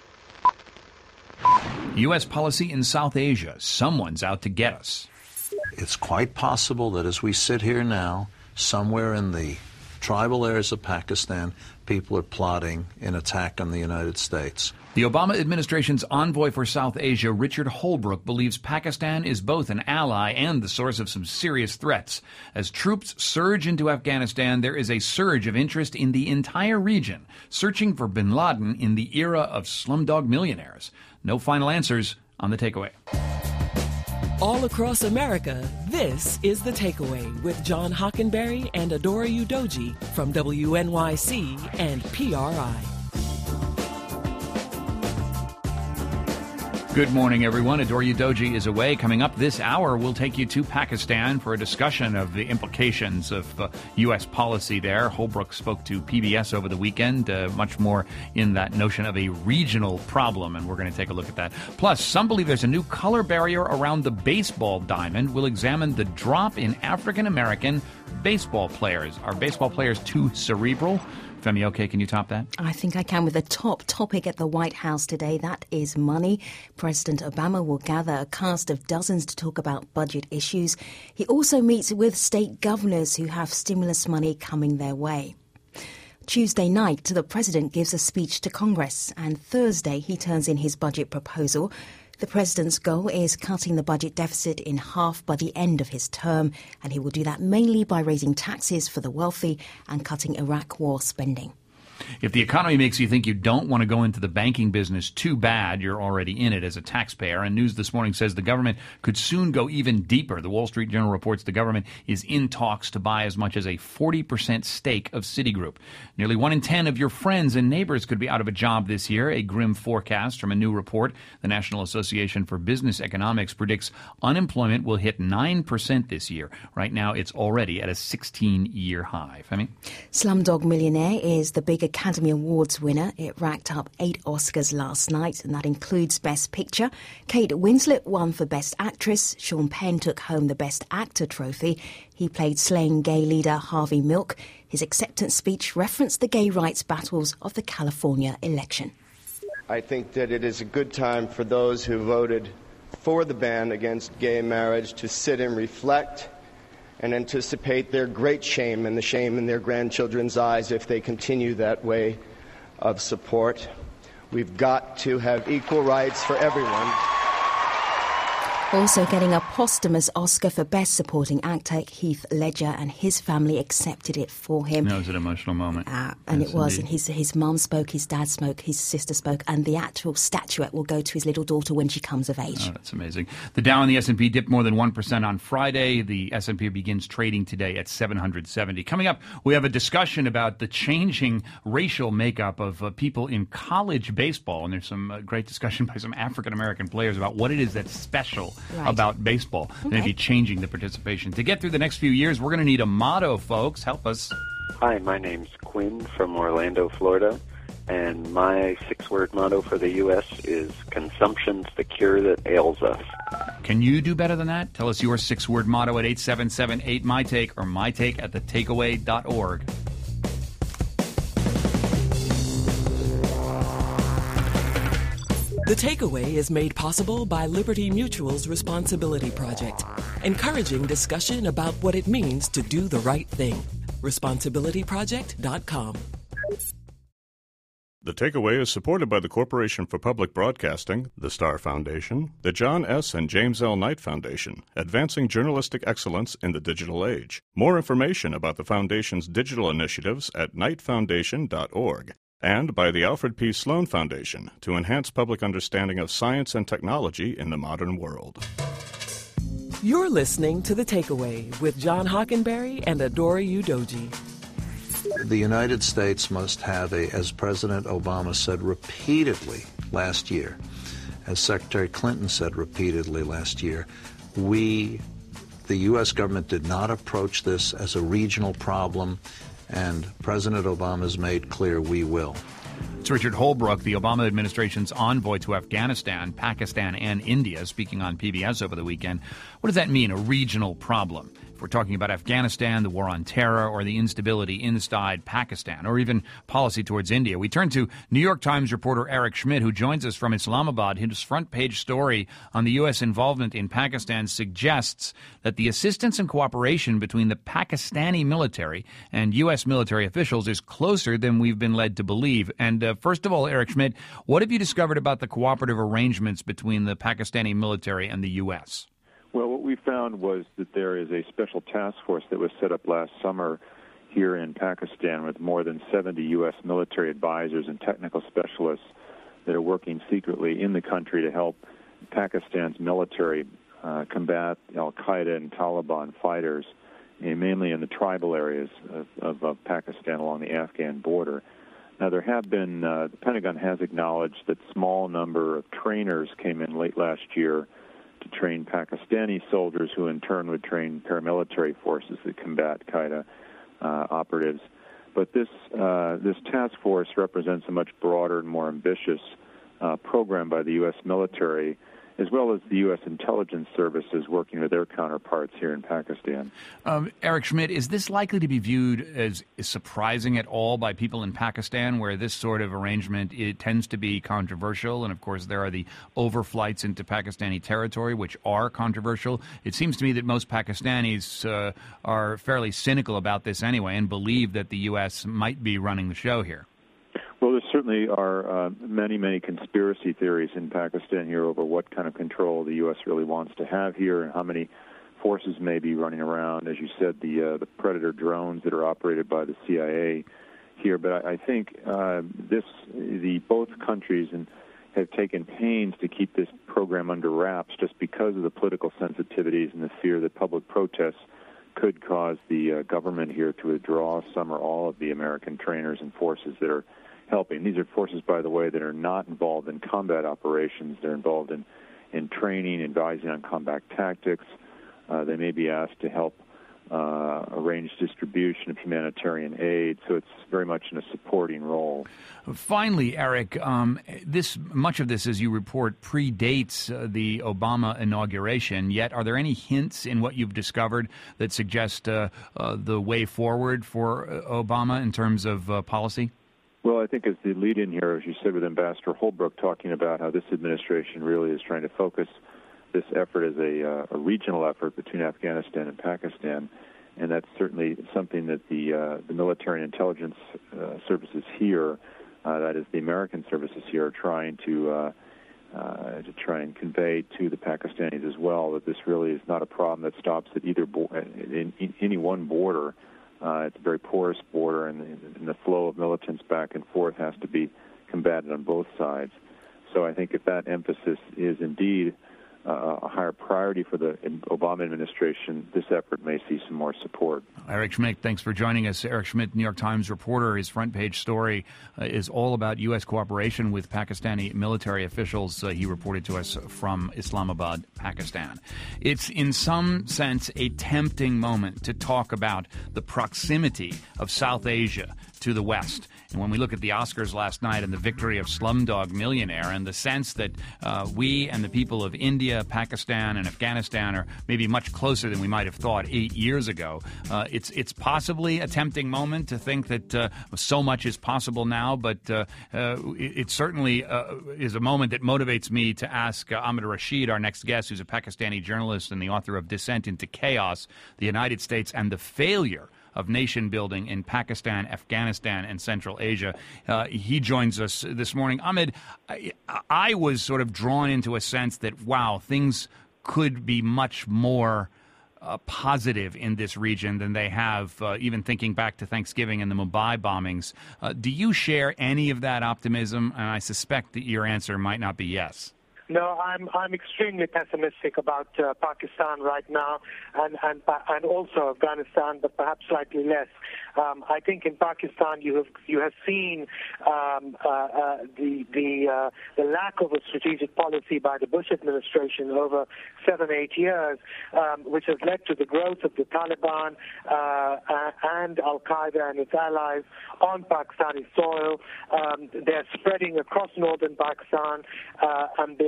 Speaker 1: U S policy in South Asia. Someone's out to get us.
Speaker 11: It's quite possible that as we sit here now, somewhere in the tribal areas of Pakistan, people are plotting an attack on the United States.
Speaker 1: The Obama administration's envoy for South Asia, Richard Holbrooke, believes Pakistan is both an ally and the source of some serious threats. As troops surge into Afghanistan, there is a surge of interest in the entire region, searching for bin Laden in the era of slumdog millionaires. No final answers on The Takeaway.
Speaker 3: All across America, this is The Takeaway with John Hockenberry and Adora Udoji from W N Y C and P R I.
Speaker 1: Good morning, everyone. Adora Udoji is away. Coming up this hour, we'll take you to Pakistan for a discussion of the implications of uh, U S policy there. Holbrooke spoke to P B S over the weekend, uh, much more in that notion of a regional problem, and we're going to take a look at that. Plus, some believe there's a new color barrier around the baseball diamond. We'll examine the drop in African-American baseball players. Are baseball players too cerebral? Femi, okay, can you top that?
Speaker 4: I think I can. With the top topic at the White House today, that is money. President Obama will gather a cast of dozens to talk about budget issues. He also meets with state governors who have stimulus money coming their way. Tuesday night, the president gives a speech to Congress, and Thursday he turns in his budget proposal. The president's goal is cutting the budget deficit in half by the end of his term, and he will do that mainly by raising taxes for the wealthy and cutting Iraq war spending.
Speaker 1: If the economy makes you think you don't want to go into the banking business, too bad. You're already in it as a taxpayer. And news this morning says the government could soon go even deeper. The Wall Street Journal reports the government is in talks to buy as much as a forty percent stake of Citigroup. Nearly one in ten of your friends and neighbors could be out of a job this year, a grim forecast from a new report. The National Association for Business Economics predicts unemployment will hit nine percent this year. Right now, it's already at a sixteen-year high. Femi?
Speaker 4: Slumdog Millionaire is the big Academy Awards winner. It racked up eight Oscars last night, and that includes Best Picture. Kate Winslet won for Best Actress. Sean Penn took home the Best Actor trophy. He played slaying gay leader Harvey Milk. His acceptance speech referenced the gay rights battles of the California election.
Speaker 2: I think that it is a good time for those who voted for the ban against gay marriage to sit and reflect and anticipate their great shame and the shame in their grandchildren's eyes if they continue that way of support. We've got to have equal rights for everyone.
Speaker 4: Also getting a posthumous Oscar for Best Supporting Actor, Heath Ledger and his family accepted it for him.
Speaker 1: That was an emotional moment.
Speaker 4: Uh, and yes, it was.
Speaker 1: Indeed.
Speaker 4: And his, his mum spoke, his dad spoke, his sister spoke, and the actual statuette will go to his little daughter when she comes of age.
Speaker 1: Oh, that's amazing. The Dow and the S and P dipped more than one percent on Friday. The S and P begins trading today at seven hundred seventy. Coming up, we have a discussion about the changing racial makeup of uh, people in college baseball. And there's some uh, great discussion by some African-American players about what it is that's special Right. about baseball, okay. Maybe changing the participation. To get through the next few years, we're going to need a motto, folks. Help us.
Speaker 13: Hi, my name's Quinn from Orlando, Florida, and my six-word motto for the U S is consumption's the cure that ails us.
Speaker 1: Can you do better than that? Tell us your six-word motto at eight seven seven eight my take or my take at the takeaway dot org.
Speaker 3: The Takeaway is made possible by Liberty Mutual's Responsibility Project, encouraging discussion about what it means to do the right thing. responsibility project dot com.
Speaker 7: The Takeaway is supported by the Corporation for Public Broadcasting, the Star Foundation, the John S. and James L. Knight Foundation, advancing journalistic excellence in the digital age. More information about the Foundation's digital initiatives at knight foundation dot org. And by the Alfred P. Sloan Foundation to enhance public understanding of science and technology in the modern world.
Speaker 3: You're listening to The Takeaway with John Hockenberry and Adora Udoji.
Speaker 11: The United States must have a, as President Obama said repeatedly last year, as Secretary Clinton said repeatedly last year, we, the U S government, did not approach this as a regional problem. And President Obama has made clear we will.
Speaker 1: It's Richard Holbrooke, the Obama administration's envoy to Afghanistan, Pakistan, and India, speaking on P B S over the weekend. What does that mean, a regional problem? If we're talking about Afghanistan, the war on terror, or the instability inside Pakistan, or even policy towards India. We turn to New York Times reporter Eric Schmidt, who joins us from Islamabad. His front-page story on the U S involvement in Pakistan suggests that the assistance and cooperation between the Pakistani military and U S military officials is closer than we've been led to believe. And uh, first of all, Eric Schmidt, what have you discovered about the cooperative arrangements between the Pakistani military and the U S?
Speaker 12: Well, what we found was that there is a special task force that was set up last summer here in Pakistan with more than seventy U S military advisors and technical specialists that are working secretly in the country to help Pakistan's military uh, combat al-Qaeda and Taliban fighters, uh, mainly in the tribal areas of, of, of Pakistan along the Afghan border. Now, there have been, uh, the Pentagon has acknowledged that small number of trainers came in late last year to train Pakistani soldiers who in turn would train paramilitary forces that combat Qaeda uh, operatives. But this uh, this task force represents a much broader and more ambitious uh, program by the U S military, as well as the U S intelligence services working with their counterparts here in Pakistan.
Speaker 1: Um, Eric Schmidt, is this likely to be viewed as surprising at all by people in Pakistan, where this sort of arrangement it tends to be controversial? And, of course, there are the overflights into Pakistani territory, which are controversial. It seems to me that most Pakistanis uh, are fairly cynical about this anyway and believe that the U S might be running the show here.
Speaker 12: Well, there certainly are uh, many, many conspiracy theories in Pakistan here over what kind of control the U S really wants to have here and how many forces may be running around. As you said, the uh, the Predator drones that are operated by the C I A here. But I, I think uh, this the both countries and have taken pains to keep this program under wraps just because of the political sensitivities and the fear that public protests could cause the uh, government here to withdraw some or all of the American trainers and forces that are helping. These are forces, by the way, that are not involved in combat operations. They're involved in, in training, advising on combat tactics. Uh, they may be asked to help uh, arrange distribution of humanitarian aid, so it's very much in a supporting role.
Speaker 1: Finally, Eric, um, this much of this, as you report, predates uh, the Obama inauguration, yet are there any hints in what you've discovered that suggest uh, uh, the way forward for uh, Obama in terms of uh, policy?
Speaker 12: Well, I think as the lead-in here, as you said, with Ambassador Holbrooke talking about how this administration really is trying to focus this effort as a, uh, a regional effort between Afghanistan and Pakistan, and that's certainly something that the uh, the military and intelligence uh, services here, uh, that is the American services here, are trying to uh, uh, to try and convey to the Pakistanis as well that this really is not a problem that stops at either bo- in, in any one border. Uh, it's a very porous border, and, and the flow of militants back and forth has to be combated on both sides. So I think if that emphasis is indeed uh, a higher priority for the Obama administration, this effort may see some more support.
Speaker 1: Eric Schmidt, thanks for joining us. Eric Schmidt, New York Times reporter. His front page story uh, is all about U S cooperation with Pakistani military officials. Uh, he reported to us from Islamabad, Pakistan. It's in some sense a tempting moment to talk about the proximity of South Asia to the West. And when we look at the Oscars last night and the victory of Slumdog Millionaire and the sense that uh, we and the people of India, Pakistan, and Afghanistan are maybe much closer than we might have thought eight years ago, uh, it's it's possibly a tempting moment to think that uh, so much is possible now, but uh, uh, it, it certainly uh, is a moment that motivates me to ask uh, Ahmed Rashid, our next guest, who's a Pakistani journalist and the author of Descent into Chaos, the United States and the Failure of Nation Building in Pakistan, Afghanistan, and Central Asia. Uh, he joins us this morning. Ahmed, I, I was sort of drawn into a sense that, wow, things could be much more uh, positive in this region than they have, uh, even thinking back to Thanksgiving and the Mumbai bombings. Uh, do you share any of that optimism? And I suspect that your answer might not be yes.
Speaker 15: No, I'm I'm extremely pessimistic about uh, Pakistan right now, and and and also Afghanistan, but perhaps slightly less. Um, I think in Pakistan you have you have seen um, uh, uh, the the uh, the lack of a strategic policy by the Bush administration over seven eight years, um, which has led to the growth of the Taliban uh, and Al Qaeda and its allies on Pakistani soil. Um, they're spreading across northern Pakistan, uh, and they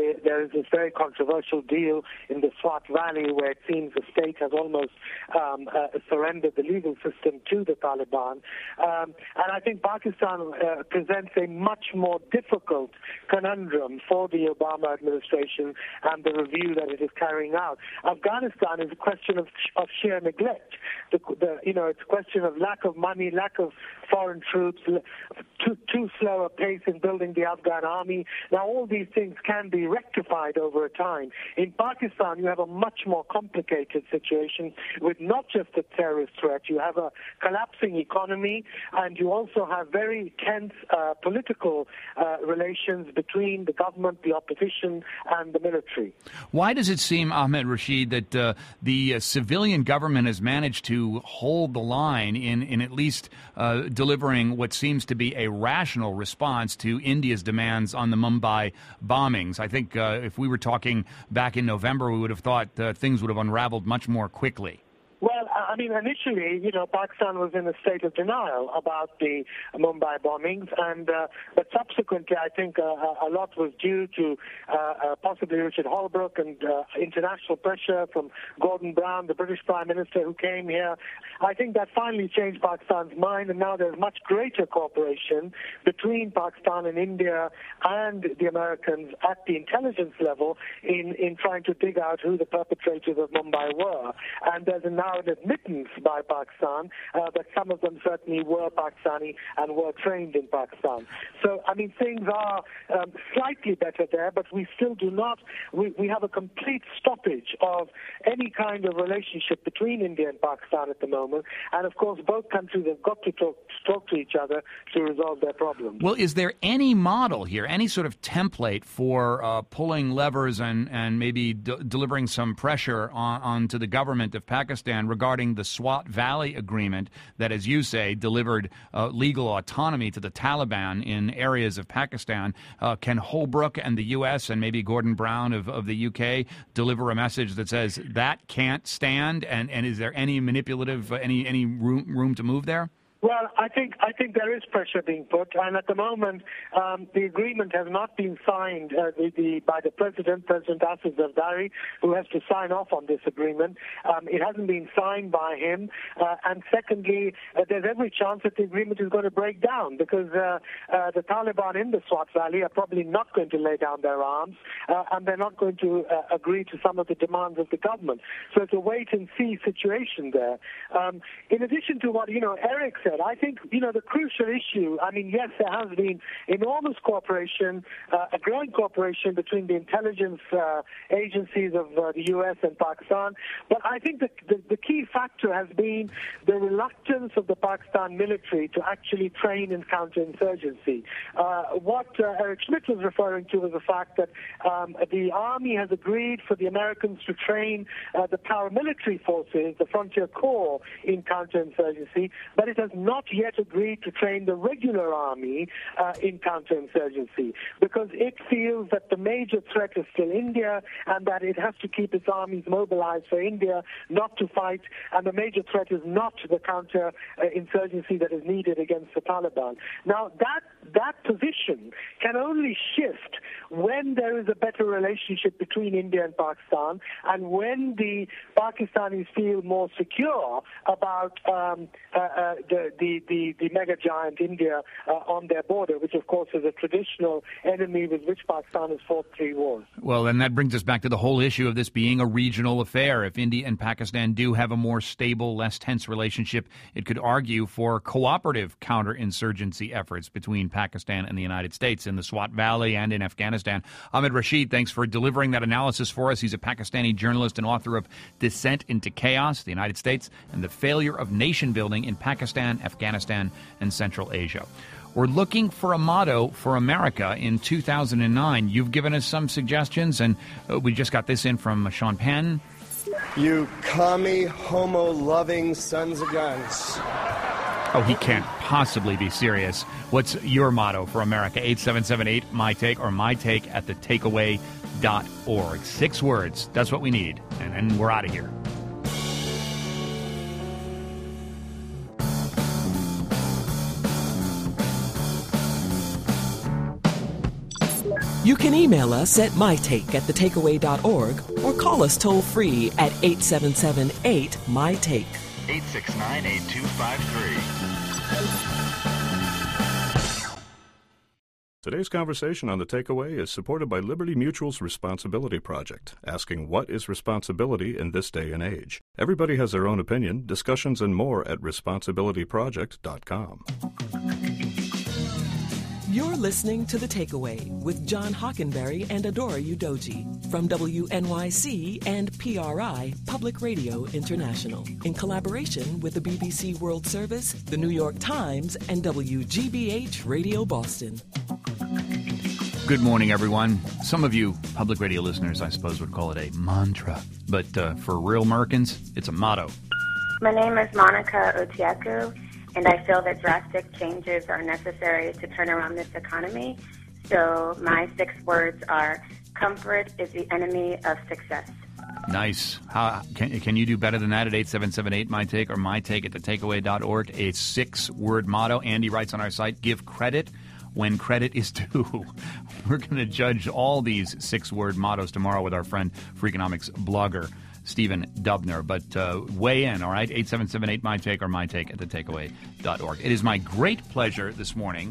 Speaker 15: the, there is this very controversial deal in the Swat Valley where it seems the state has almost um, uh, surrendered the legal system to the Taliban. Um, and I think Pakistan uh, presents a much more difficult conundrum for the Obama administration and the review that it is carrying out. Afghanistan is a question of, of sheer neglect. The, the, you know, it's a question of lack of money, lack of foreign troops, too, too slow a pace in building the Afghan army. Now, all these things can be rectified over a time. In Pakistan, you have a much more complicated situation with not just a terrorist threat. You have a collapsing economy, and you also have very tense uh, political uh, relations between the government, the opposition, and the military.
Speaker 1: Why does it seem, Ahmed Rashid, that uh, the uh, civilian government has managed to hold the line in, in at least uh, delivering what seems to be a rational response to India's demands on the Mumbai bombings? I think uh, if we were talking back in November, we would have thought uh, things would have unraveled much more quickly.
Speaker 15: Well, I mean, initially, you know, Pakistan was in a state of denial about the Mumbai bombings, and uh, but subsequently, I think uh, a lot was due to uh, uh, possibly Richard Holbrooke and uh, international pressure from Gordon Brown, the British Prime Minister, who came here. I think that finally changed Pakistan's mind, and now there's much greater cooperation between Pakistan and India and the Americans at the intelligence level in, in trying to dig out who the perpetrators of Mumbai were. And there's a now an admittance by Pakistan uh, that some of them certainly were Pakistani and were trained in Pakistan. So, I mean, things are um, slightly better there, but we still do not, we, we have a complete stoppage of any kind of relationship between India and Pakistan at the moment. And, of course, both countries have got to talk, talk to each other to resolve their problems.
Speaker 1: Well, is there any model here, any sort of template for uh, pulling levers and, and maybe d- delivering some pressure on, onto the government of Pakistan regarding the Swat Valley Agreement that, as you say, delivered uh, legal autonomy to the Taliban in areas of Pakistan? Uh, can Holbrooke and the U S and maybe Gordon Brown of, of the U K deliver a message that says that can't stand? And, and is there any manipulative, uh, any any room, room to move there?
Speaker 15: Well, I think I think there is pressure being put, and at the moment, um, the agreement has not been signed uh, the, the, by the president, President Asif Zardari, who has to sign off on this agreement. Um, it hasn't been signed by him, uh, and secondly, uh, there's every chance that the agreement is going to break down because uh, uh, the Taliban in the Swat Valley are probably not going to lay down their arms, uh, and they're not going to uh, agree to some of the demands of the government. So it's a wait-and-see situation there. Um, in addition to what you know, Eric said, I think, you know, the crucial issue, I mean, yes, there has been enormous cooperation, uh, a growing cooperation between the intelligence uh, agencies of uh, the U S and Pakistan, but I think the, the, the key factor has been the reluctance of the Pakistan military to actually train in counterinsurgency. Uh, what uh, Eric Schmidt was referring to was the fact that um, the Army has agreed for the Americans to train uh, the paramilitary forces, the Frontier Corps, in counterinsurgency, but it has not yet agreed to train the regular army uh, in counterinsurgency because it feels that the major threat is still India and that it has to keep its armies mobilized for India, not to fight, and the major threat is not the counterinsurgency that is needed against the Taliban. Now, that that position can only shift when there is a better relationship between India and Pakistan and when the Pakistanis feel more secure about um, uh, uh, the The, the, the mega giant India uh, on their border, which of course is a traditional enemy with which Pakistan has fought three wars.
Speaker 1: Well, and that brings us back to the whole issue of this being a regional affair. If India and Pakistan do have a more stable, less tense relationship, it could argue for cooperative counterinsurgency efforts between Pakistan and the United States in the Swat Valley and in Afghanistan. Ahmed Rashid, thanks for delivering that analysis for us. He's a Pakistani journalist and author of Descent into Chaos, the United States, and the Failure of Nation Building in Pakistan, Afghanistan, and Central Asia. We're looking for a motto for America in two thousand nine. You've given us some suggestions, and uh, we just got this in from Sean Penn.
Speaker 2: You commie, homo-loving sons of guns.
Speaker 1: Oh, he can't possibly be serious. What's your motto for America? eight seven seven eight, my take, or my take at the takeaway dot org. Six words. That's what we need. And then we're out of here.
Speaker 3: You can email us at mytake at the takeaway dot org or call us toll-free at eight seven seven eight, M Y take.
Speaker 16: eight six nine, eight two five three.
Speaker 7: Today's conversation on The Takeaway is supported by Liberty Mutual's Responsibility Project, asking what is responsibility in this day and age. Everybody has their own opinion. Discussions and more at responsibility project dot com.
Speaker 3: You're listening to The Takeaway with John Hockenberry and Adora Udoji from W N Y C and P R I, Public Radio International, in collaboration with the B B C World Service, the New York Times, and W G B H Radio Boston.
Speaker 1: Good morning, everyone. Some of you public radio listeners, I suppose, would call it a mantra. But uh, for real Americans, it's a motto.
Speaker 9: My name is Monica Otiaku, and I feel that drastic changes are necessary to turn around this economy. So my six words are, comfort is the enemy of success.
Speaker 1: Nice. How, can, can you do better than that at eight seven seven eight, MyTake, or MyTake at the takeaway dot org? A six-word motto. Andy writes on our site, give credit when credit is due. We're going to judge all these six-word mottos tomorrow with our friend, Freakonomics blogger, Stephen Dubner. But uh, weigh in, all right? eight seven seven eight, MyTake, or MyTake at the takeaway dot org. It is my great pleasure this morning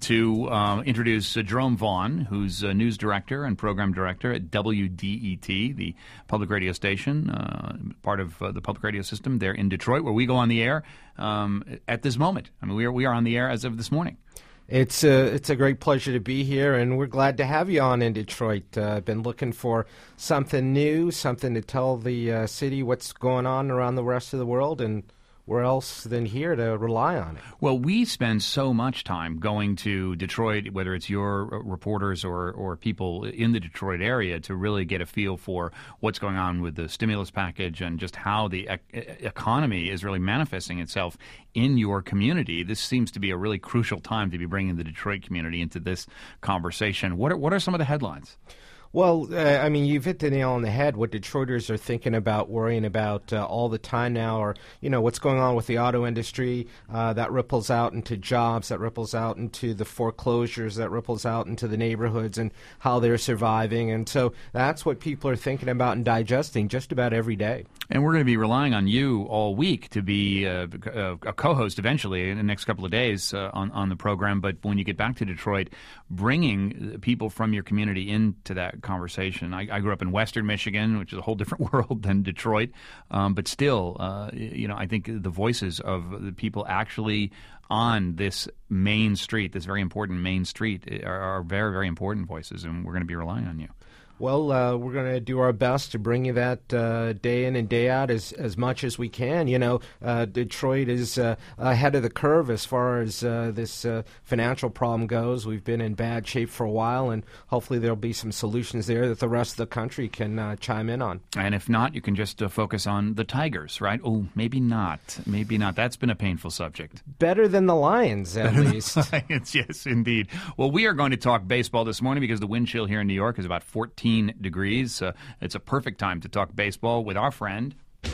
Speaker 1: to uh, introduce uh, Jerome Vaughn, who's a news director and program director at W D E T, the public radio station, uh, part of uh, the public radio system there in Detroit, where we go on the air um, at this moment. I mean, we are, we are on the air as of this morning.
Speaker 14: It's a, it's a great pleasure to be here, and we're glad to have you on in Detroit. Uh, I've been looking for something new, something to tell the uh, city what's going on around the rest of the world, and where else than here to rely on it?
Speaker 1: Well, we spend so much time going to Detroit, whether it's your reporters or, or people in the Detroit area, to really get a feel for what's going on with the stimulus package and just how the ec- economy is really manifesting itself in your community. This seems to be a really crucial time to be bringing the Detroit community into this conversation. What are, what are some of the headlines?
Speaker 14: Well, uh, I mean, you've hit the nail on the head. What Detroiters are thinking about, worrying about uh, all the time now, or, you know, what's going on with the auto industry. Uh, that ripples out into jobs, that ripples out into the foreclosures, that ripples out into the neighborhoods and how they're surviving. And so that's what people are thinking about and digesting just about every day.
Speaker 1: And we're going to be relying on you all week to be uh, a co-host eventually in the next couple of days uh, on, on the program. But when you get back to Detroit, bringing people from your community into that conversation. I, I grew up in Western Michigan, which is a whole different world than Detroit. Um, but still, uh, you know, I think the voices of the people actually on this main street, this very important main street, are, are very, very important voices, and we're going to be relying on you.
Speaker 14: Well, uh, we're going to do our best to bring you that uh, day in and day out as, as much as we can. You know, uh, Detroit is uh, ahead of the curve as far as uh, this uh, financial problem goes. We've been in bad shape for a while, and hopefully there'll be some solutions there that the rest of the country can uh, chime in on.
Speaker 1: And if not, you can just uh, focus on the Tigers, right? Oh, maybe not. Maybe not. That's been a painful subject.
Speaker 14: Better than the Lions, at
Speaker 1: Better
Speaker 14: least.
Speaker 1: Than the Lions, yes, indeed. Well, we are going to talk baseball this morning because the wind chill here in New York is about fourteen degrees. Uh, it's a perfect time to talk baseball with our friend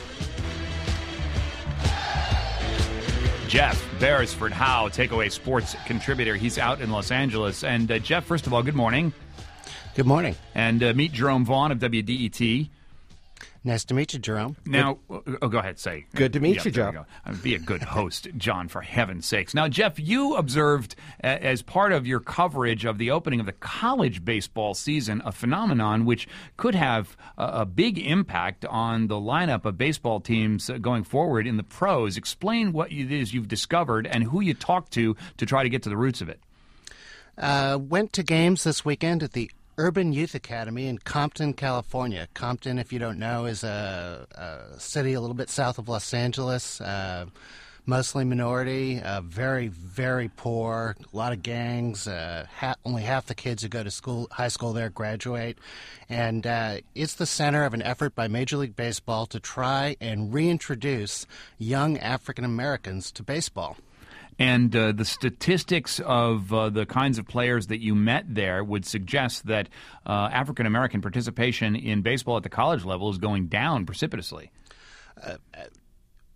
Speaker 1: Jeff Beresford Howe, Takeaway Sports contributor. He's out in Los Angeles. And uh, Jeff, first of all, good morning.
Speaker 23: Good morning.
Speaker 1: And uh, meet Jerome Vaughn of W D E T.
Speaker 23: Nice to meet you, Jerome.
Speaker 1: Now, oh, go ahead, say.
Speaker 14: Good to meet
Speaker 1: yeah,
Speaker 14: you, Joe.
Speaker 1: Go. Be a good host, John, for heaven's sakes. Now, Jeff, you observed, uh, as part of your coverage of the opening of the college baseball season, a phenomenon which could have a, a big impact on the lineup of baseball teams uh, going forward in the pros. Explain what it is you've discovered and who you talked to to try to get to the roots of it.
Speaker 23: Uh, went to games this weekend at the Urban Youth Academy in Compton, California. Compton, if you don't know, is a, a city a little bit south of Los Angeles, uh, mostly minority, uh, very, very poor, a lot of gangs. Uh, ha- only half the kids who go to school, high school there graduate. And uh, it's the center of an effort by Major League Baseball to try and reintroduce young African Americans to baseball.
Speaker 1: And uh, the statistics of uh, the kinds of players that you met there would suggest that uh, African-American participation in baseball at the college level is going down precipitously.
Speaker 23: Uh,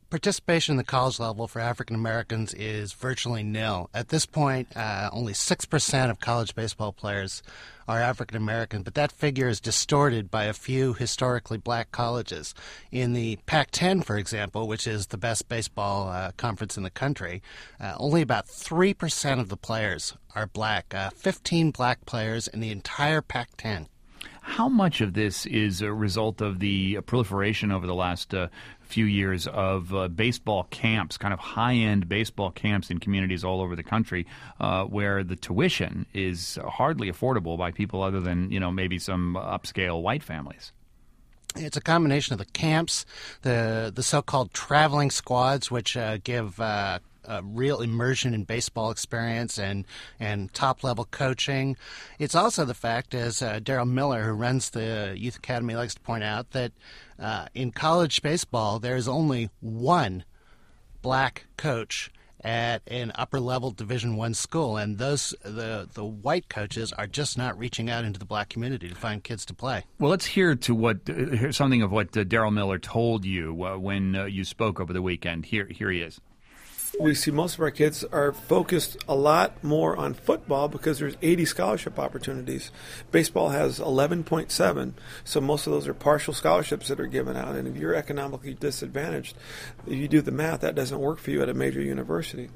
Speaker 23: participation in the college level for African Americans is virtually nil. At this point, uh, only six percent of college baseball players are African American, but that figure is distorted by a few historically black colleges. In the Pac ten, for example, which is the best baseball uh, conference in the country, uh, only about three percent of the players are black, uh, fifteen black players in the entire Pac ten.
Speaker 1: How much of this is a result of the proliferation over the last uh, few years of uh, baseball camps, kind of high-end baseball camps in communities all over the country, uh, where the tuition is hardly affordable by people other than, you know, maybe some upscale white families?
Speaker 23: It's a combination of the camps, the the so-called traveling squads, which uh, give uh, a real immersion in baseball experience and, and top-level coaching. It's also the fact, as uh, Daryl Miller, who runs the Youth Academy, likes to point out, that uh, in college baseball there is only one black coach at an upper-level Division One school, and those the the white coaches are just not reaching out into the black community to find kids to play.
Speaker 1: Well, let's hear to what uh, hear something of what uh, Daryl Miller told you uh, when uh, you spoke over the weekend. Here, here he is.
Speaker 17: We see most of our kids are focused a lot more on football because there's eighty scholarship opportunities. Baseball has eleven point seven, so most of those are partial scholarships that are given out. And if you're economically disadvantaged, if you do the math, that doesn't work for you at a major university.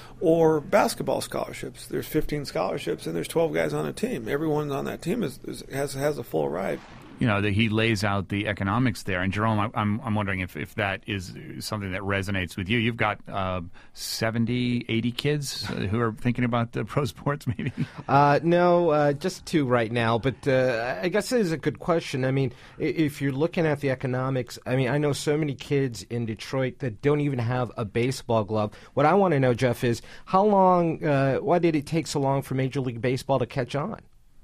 Speaker 17: Or basketball scholarships. There's fifteen scholarships and there's twelve guys on a team. Everyone on that team is, is has has a full ride.
Speaker 1: You know, that he lays out the economics there. And Jerome, I, I'm I'm wondering if, if that is something that resonates with you. You've got uh, seventy, eighty kids who are thinking about uh, pro sports, maybe?
Speaker 14: Uh, no, uh, just two right now. But uh, I guess it is a good question. I mean, if you're looking at the economics, I mean, I know so many kids in Detroit that don't even have a baseball glove. What I want to know, Jeff, is how long, uh, why did it take so long for Major League Baseball to catch on?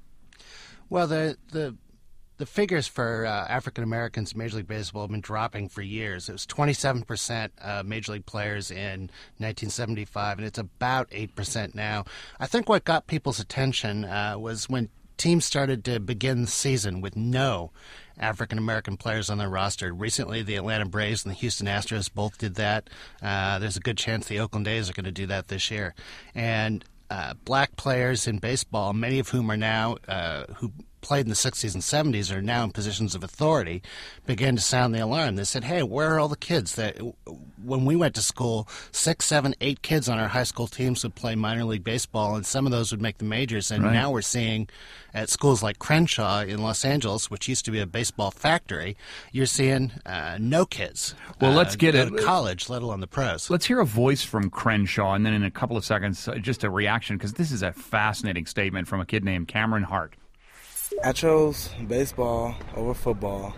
Speaker 23: Well, the the... The figures for uh, African Americans in Major League Baseball have been dropping for years. It was twenty-seven percent uh, Major League players in nineteen seventy-five, and it's about eight percent now. I think what got people's attention uh, was when teams started to begin the season with no African American players on their roster. Recently, the Atlanta Braves and the Houston Astros both did that. Uh, there's a good chance the Oakland A's are going to do that this year. And uh, black players in baseball, many of whom are now uh, who played in the sixties and seventies are now in positions of authority, began to sound the alarm. They said, hey, where are all the kids that when we went to school, six, seven, eight kids on our high school teams would play minor league baseball, and some of those would make the majors. And
Speaker 1: right.
Speaker 23: now we're seeing at schools like Crenshaw in Los Angeles, which used to be a baseball factory, you're seeing uh, no kids.
Speaker 1: Well, let's
Speaker 23: uh,
Speaker 1: get
Speaker 23: go
Speaker 1: it.
Speaker 23: to college, let alone the pros.
Speaker 1: Let's hear a voice from Crenshaw, and then in a couple of seconds, uh, just a reaction, because this is a fascinating statement from a kid named Cameron Hart.
Speaker 18: I chose baseball over football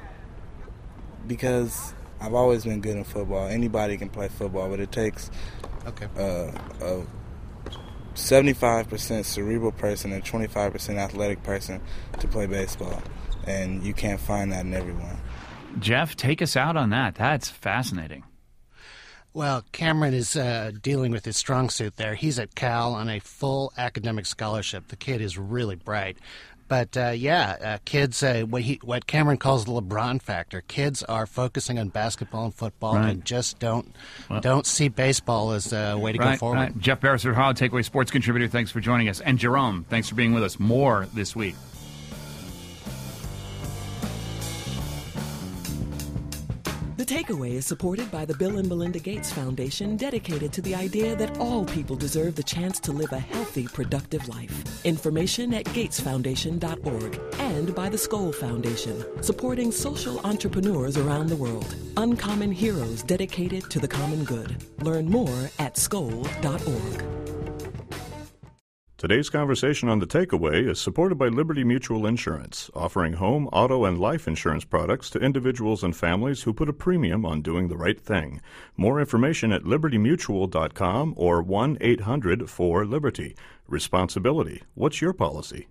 Speaker 18: because I've always been good in football. Anybody can play football, but it takes
Speaker 23: okay.
Speaker 18: uh, a seventy-five percent cerebral person and twenty-five percent athletic person to play baseball, and you can't find that in everyone.
Speaker 1: Jeff, take us out on that. That's fascinating.
Speaker 23: Well, Cameron is uh, dealing with his strong suit there. He's at Cal on a full academic scholarship. The kid is really bright. But, uh, yeah, uh, kids, uh, what, he, what Cameron calls the LeBron factor. Kids are focusing on basketball and football
Speaker 1: right.
Speaker 23: and just don't
Speaker 1: well,
Speaker 23: don't see baseball as a way to
Speaker 1: right,
Speaker 23: go forward.
Speaker 1: Right. Jeff Beresford-Hall, Takeaway Sports contributor, thanks for joining us. And Jerome, thanks for being with us. More this week.
Speaker 3: The Takeaway is supported by the Bill and Melinda Gates Foundation, dedicated to the idea that all people deserve the chance to live a healthy, productive life. Information at gates foundation dot org. And by the Skoll Foundation, supporting social entrepreneurs around the world. Uncommon heroes dedicated to the common good. Learn more at skoll dot org.
Speaker 7: Today's conversation on The Takeaway is supported by Liberty Mutual Insurance, offering home, auto, and life insurance products to individuals and families who put a premium on doing the right thing. More information at liberty mutual dot com or one eight hundred four liberty. Responsibility. What's your policy?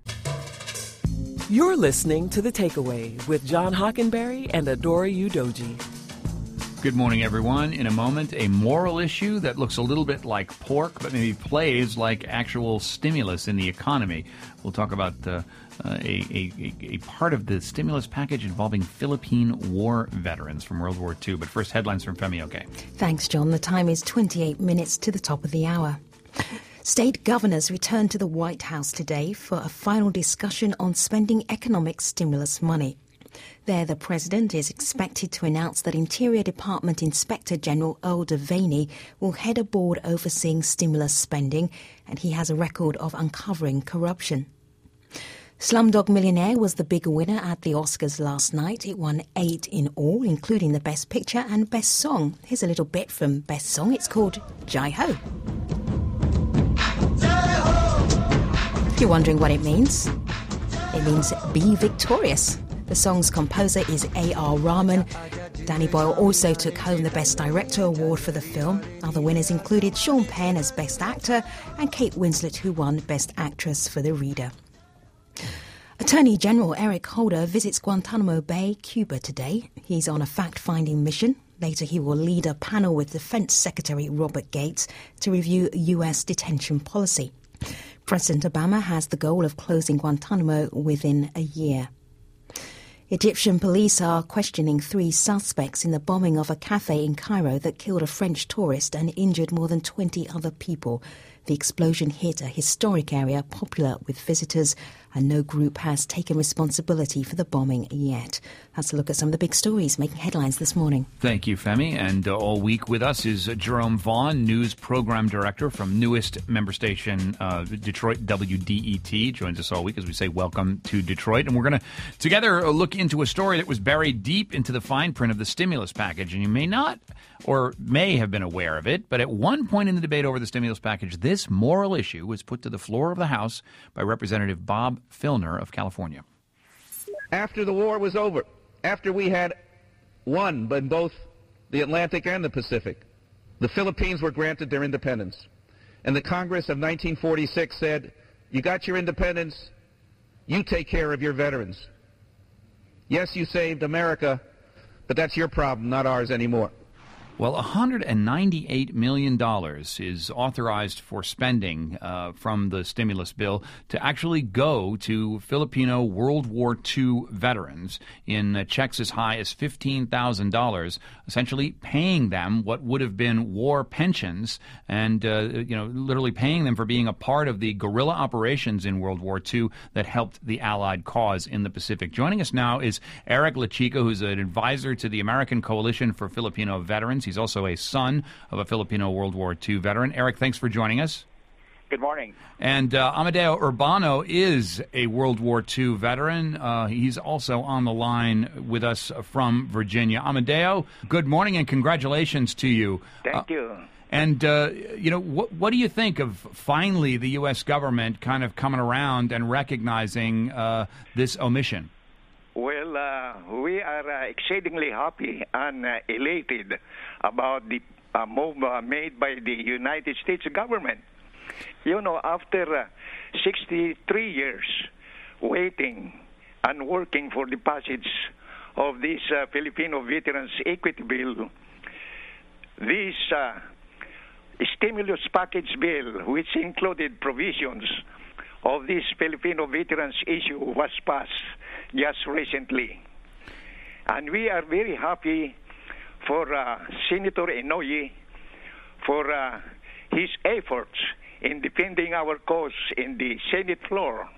Speaker 3: You're listening to The Takeaway with John Hockenberry and Adora Udoji.
Speaker 1: Good morning, everyone. In a moment, a moral issue that looks a little bit like pork, but maybe plays like actual stimulus in the economy. We'll talk about uh, uh, a, a, a part of the stimulus package involving Philippine war veterans from World War Two. But first, headlines from Femi Oke.
Speaker 4: Thanks, John. The time is twenty-eight minutes to the top of the hour. State governors returned to the White House today for a final discussion on spending economic stimulus money. There, the president is expected to announce that Interior Department Inspector General Earl Devaney will head a board overseeing stimulus spending, and he has a record of uncovering corruption. Slumdog Millionaire was the big winner at the Oscars last night. It won eight in all, including the Best Picture and Best Song. Here's a little bit from Best Song. It's called Jai Ho. If you're wondering what it means, it means be victorious. The song's composer is A R Rahman. Danny Boyle also took home the Best Director award for the film. Other winners included Sean Penn as Best Actor and Kate Winslet, who won Best Actress for The Reader. Attorney General Eric Holder visits Guantanamo Bay, Cuba today. He's on a fact-finding mission. Later, he will lead a panel with Defense Secretary Robert Gates to review U S detention policy. President Obama has the goal of closing Guantanamo within a year. Egyptian police are questioning three suspects in the bombing of a cafe in Cairo that killed a French tourist and injured more than twenty other people. The explosion hit a historic area popular with visitors, and no group has taken responsibility for the bombing yet. That's a look at some of the big stories making headlines this morning.
Speaker 1: Thank you, Femi. And uh, all week with us is uh, Jerome Vaughn, News Program Director from newest member station uh, Detroit W D E T. Joins us all week as we say welcome to Detroit. And we're going to together look into a story that was buried deep into the fine print of the stimulus package. And you may not or may have been aware of it, but at one point in the debate over the stimulus package, this moral issue was put to the floor of the House by Representative Bob Filner of California.
Speaker 19: After the war was over, after we had won in both the Atlantic and the Pacific, the Philippines were granted their independence. And the Congress of nineteen forty-six said, you got your independence, you take care of your veterans. Yes, you saved America, but that's your problem, not ours anymore.
Speaker 1: Well, one hundred ninety-eight million dollars is authorized for spending uh, from the stimulus bill to actually go to Filipino World War Two veterans in uh, checks as high as fifteen thousand dollars, essentially paying them what would have been war pensions and, uh, you know, literally paying them for being a part of the guerrilla operations in World War Two that helped the Allied cause in the Pacific. Joining us now is Eric Lachico, who's an advisor to the American Coalition for Filipino Veterans. He's also a son of a Filipino World War Two veteran. Eric, thanks for joining us.
Speaker 20: Good morning.
Speaker 1: And uh, Amadeo Urbano is a World War Two veteran. Uh, he's also on the line with us from Virginia. Amadeo, good morning and congratulations to you.
Speaker 20: Thank
Speaker 1: uh,
Speaker 20: you.
Speaker 1: And, uh, you know, what, what do you think of finally the U S government kind of coming around and recognizing uh, this omission?
Speaker 20: Well, uh, we are uh, exceedingly happy and uh, elated about the uh, move uh, made by the United States government. You know, after uh, sixty-three years waiting and working for the passage of this uh, Filipino Veterans Equity Bill, this uh, stimulus package bill, which included provisions of this Filipino veterans issue, was passed just recently. And we are very happy for uh, Senator Inouye for uh, his efforts in defending our cause in the Senate floor.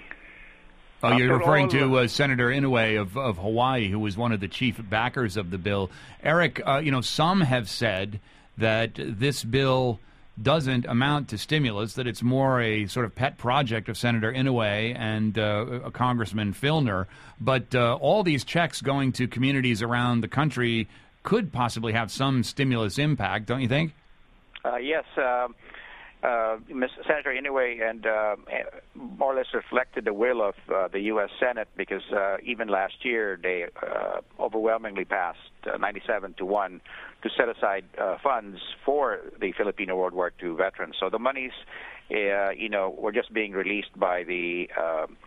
Speaker 1: Oh, you're
Speaker 20: After
Speaker 1: referring
Speaker 20: all,
Speaker 1: to uh, Senator Inouye of, of Hawaii, who was one of the chief backers of the bill. Eric, uh, you know, some have said that this bill doesn't amount to stimulus, that it's more a sort of pet project of Senator Inouye and uh, Congressman Filner. But uh, all these checks going to communities around the country could possibly have some stimulus impact, don't you think?
Speaker 21: Uh, yes. Uh, uh, Senator Inouye and uh, more or less reflected the will of uh, the U S Senate because uh, even last year they uh, overwhelmingly passed uh, ninety-seven to one to set aside uh, funds for the Filipino World War Two veterans. So the monies, uh, you know, were just being released by the uh,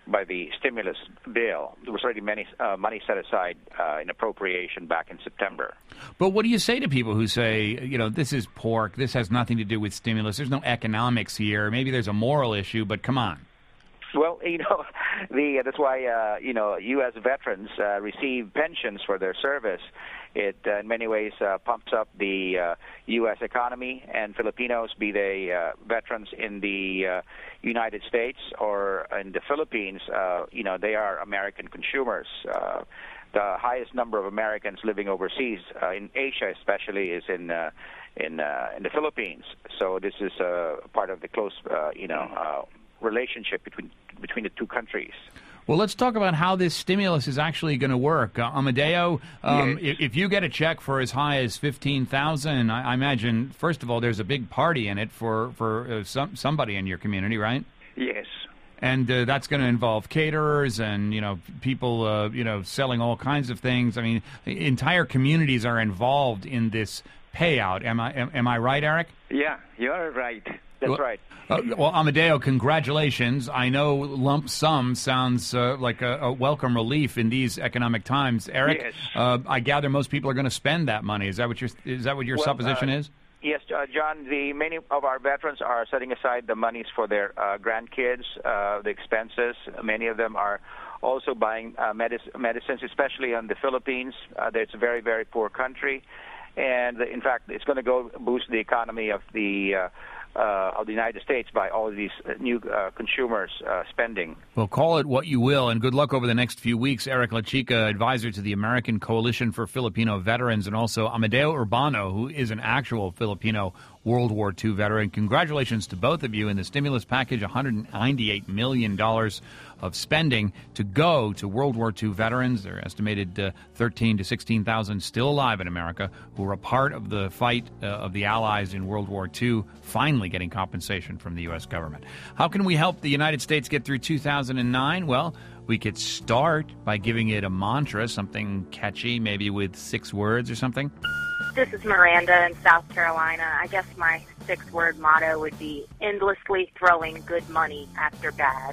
Speaker 21: by the stimulus bill. There was already many uh, money set aside uh, in appropriation back in September.
Speaker 1: But what do you say to people who say, you know, this is pork, this has nothing to do with stimulus, there's no economics here, maybe there's a moral issue, but come on.
Speaker 21: Well, you know, the that's why uh, you know U S veterans uh, receive pensions for their service. It uh, in many ways uh, pumps up the uh, U S economy, and Filipinos, be they uh, veterans in the uh, United States or in the Philippines, uh, you know, they are American consumers. Uh, the highest number of Americans living overseas, uh, in Asia especially, is in uh, in uh, in the Philippines. So this is uh, part of the close, uh, you know. Uh, relationship between between the two countries.
Speaker 1: Well, let's talk about how this stimulus is actually going to work. Uh, Amadeo, um,
Speaker 21: yes.
Speaker 1: if, if you get a check for as high as fifteen thousand dollars, I, I imagine, first of all, there's a big party in it for, for uh, some, somebody in your community, right?
Speaker 21: Yes.
Speaker 1: And uh, that's going to involve caterers and, you know, people, uh, you know, selling all kinds of things. I mean, entire communities are involved in this payout. Am I, am, am I right, Eric?
Speaker 21: Yeah, you're right. That's
Speaker 1: well,
Speaker 21: right.
Speaker 1: Uh, well, Amadeo, congratulations. I know lump sum sounds uh, like a, a welcome relief in these economic times. Eric,
Speaker 21: yes.
Speaker 1: uh, I gather most people are going to spend that money. Is that what your is that what your
Speaker 21: well,
Speaker 1: supposition
Speaker 21: uh,
Speaker 1: is?
Speaker 21: Yes, uh, John. The many of our veterans are setting aside the monies for their uh, grandkids, uh, the expenses. Many of them are also buying uh, medic- medicines, especially in the Philippines. Uh, it's a very, very poor country, and in fact, it's going to go boost the economy of the. Uh, Uh, of the United States by all of these uh, new uh, consumers uh, spending.
Speaker 1: Well, call it what you will, and good luck over the next few weeks. Eric Lachica, advisor to the American Coalition for Filipino Veterans, and also Amadeo Urbano, who is an actual Filipino World War Two veteran. Congratulations to both of you in the stimulus package, one hundred ninety-eight million dollars of spending to go to World War Two veterans. They're estimated uh, thirteen to sixteen thousand still alive in America who were a part of the fight uh, of the Allies in World War Two, finally getting compensation from the U S government. How can we help the United States get through two thousand nine? Well, we could start by giving it a mantra, something catchy, maybe with six words or something.
Speaker 9: This is Miranda in South Carolina. I guess my six-word motto would be endlessly throwing good money after bad.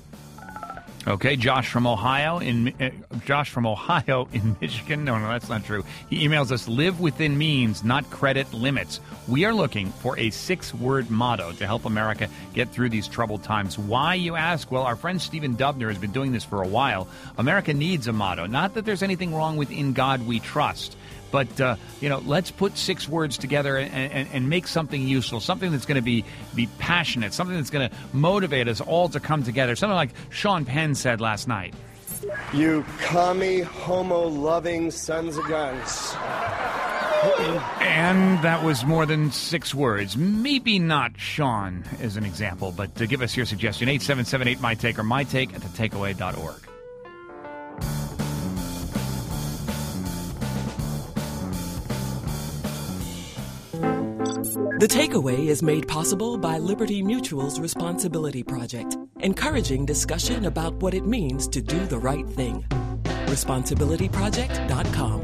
Speaker 1: Okay, Josh from Ohio in uh, Josh from Ohio in Michigan. No, no, that's not true. He emails us: live within means, not credit limits. We are looking for a six-word motto to help America get through these troubled times. Why, you ask? Well, our friend Stephen Dubner has been doing this for a while. America needs a motto. Not that there's anything wrong with "In God We Trust." But, uh, you know, let's put six words together and, and, and make something useful, something that's going to be, be passionate, something that's going to motivate us all to come together, something like Sean Penn said last night.
Speaker 2: You commie, homo-loving sons of guns.
Speaker 1: And that was more than six words. Maybe not Sean as an example, but uh, give us your suggestion. eight seven seven eight, my take or my take at the takeaway dot org.
Speaker 3: The Takeaway is made possible by Liberty Mutual's Responsibility Project, encouraging discussion about what it means to do the right thing. responsibility project dot com.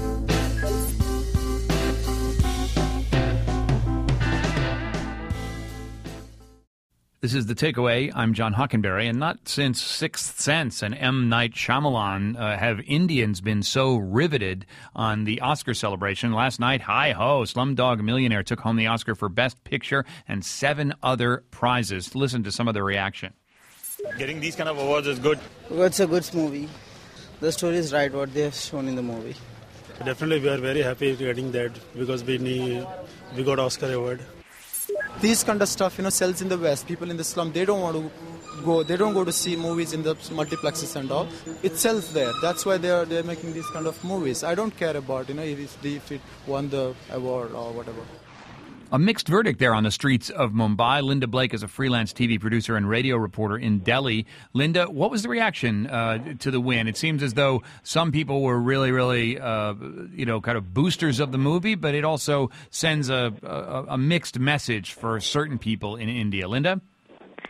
Speaker 1: This is The Takeaway. I'm John Hockenberry, and not since Sixth Sense and M. Night Shyamalan uh, have Indians been so riveted on the Oscar celebration. Last night, hi-ho, Slumdog Millionaire took home the Oscar for Best Picture and seven other prizes. Listen to some of the reaction.
Speaker 6: Getting these kind of awards is good.
Speaker 8: It's a good movie. The story is right, what they have shown in the movie.
Speaker 6: Definitely, we are very happy getting that because we need, we got Oscar award.
Speaker 22: These kind of stuff, you know, sells in the West. People in the slum, they don't want to go. They don't go to see movies in the multiplexes and all. It sells there. That's why they are they're making these kind of movies. I don't care about, you know, if, if it won the award or whatever.
Speaker 1: A mixed verdict there on the streets of Mumbai. Linda Blake is a freelance T V producer and radio reporter in Delhi. Linda, what was the reaction uh, to the win? It seems as though some people were really, really, uh, you know, kind of boosters of the movie, but it also sends a, a, a mixed message for certain people in India. Linda?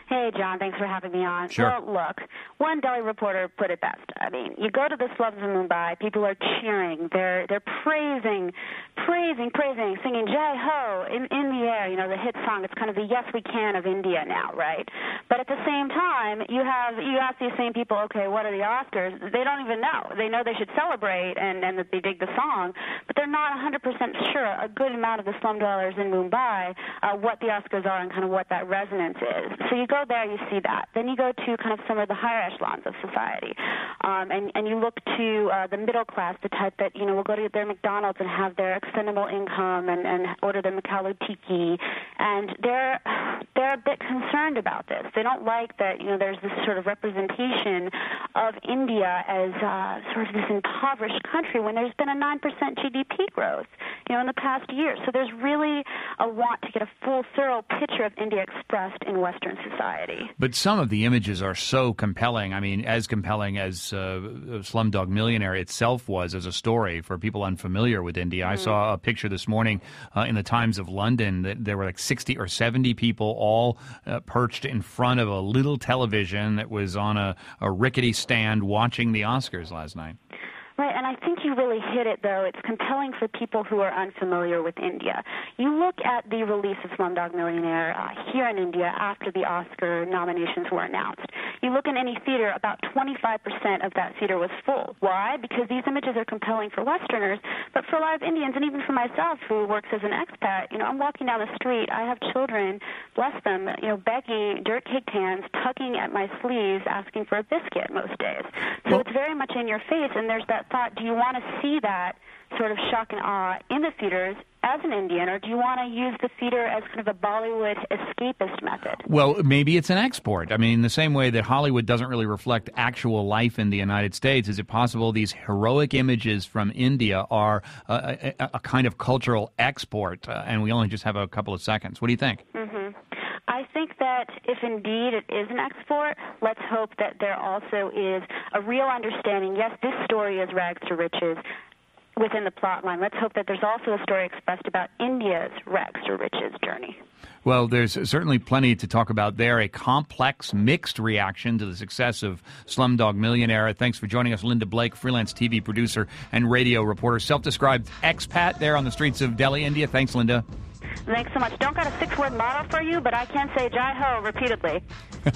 Speaker 5: Hey, John, thanks for having me on.
Speaker 1: Sure.
Speaker 5: Well, look, one Delhi reporter put it best. I mean, you go to the slums in Mumbai, people are cheering. They're they're praising, praising, praising, singing Jai Ho in, in the air, you know, the hit song. It's kind of the Yes We Can of India now, right? But at the same time, you have you ask these same people, okay, what are the Oscars? They don't even know. They know they should celebrate and, and that they dig the song, but they're not one hundred percent sure, a good amount of the slum dwellers in Mumbai, uh, what the Oscars are and kind of what that resonance is. So you go there, you see that. Then you go to kind of some of the higher echelons of society, um, and, and you look to uh, the middle class, the type that, you know, will go to their McDonald's and have their extendable income and, and order their Makalu Tiki, and they're, they're a bit concerned about this. They don't like that, you know, there's this sort of representation of India as uh, sort of this impoverished country when there's been a nine percent G D P growth, you know, in the past year. So there's really a want to get a full, thorough picture of India expressed in Western society.
Speaker 1: But some of the images are so compelling. I mean, as compelling as uh, Slumdog Millionaire itself was as a story for people unfamiliar with India. Mm-hmm. I saw a picture this morning uh, in the Times of London that there were like sixty or seventy people all uh, perched in front of a little television that was on a, a rickety stand watching the Oscars last night.
Speaker 5: Right, and I think you really hit it, though. It's compelling for people who are unfamiliar with India. You look at the release of Slumdog Millionaire uh, here in India after the Oscar nominations were announced. You look in any theater, about twenty-five percent of that theater was full. Why? Because these images are compelling for Westerners, but for a lot of Indians, and even for myself, who works as an expat, you know, I'm walking down the street, I have children, bless them, you know, begging, dirt-caked hands, tugging at my sleeves, asking for a biscuit most days. So well, it's very much in your face, and there's that thought, do you want to see that sort of shock and awe in the theaters as an Indian, or do you want to use the theater as kind of a Bollywood escapist method?
Speaker 1: Well, maybe it's an export. I mean, in the same way that Hollywood doesn't really reflect actual life in the United States, is it possible these heroic images from India are a, a, a kind of cultural export, uh, and we only just have a couple of seconds? What do you think?
Speaker 5: Mm-hmm. I think that if indeed it is an export, let's hope that there also is a real understanding. Yes, this story is rags to riches within the plot line. Let's hope that there's also a story expressed about India's rags to riches journey.
Speaker 1: Well, there's certainly plenty to talk about there. A complex, mixed reaction to the success of Slumdog Millionaire. Thanks for joining us, Linda Blake, freelance T V producer and radio reporter, self-described expat there on the streets of Delhi, India. Thanks, Linda.
Speaker 5: Thanks so much. Don't got a six-word motto for you, but I can say Jai Ho repeatedly.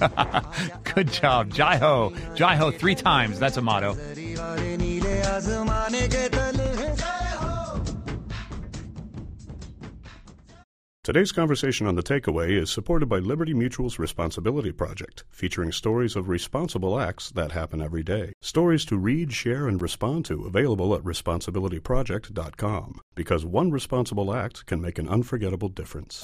Speaker 1: Good job. Jai Ho. Jai Ho three times. That's a motto.
Speaker 7: Today's conversation on The Takeaway is supported by Liberty Mutual's Responsibility Project, featuring stories of responsible acts that happen every day. Stories to read, share, and respond to, available at responsibility project dot com. Because one responsible act can make an unforgettable difference.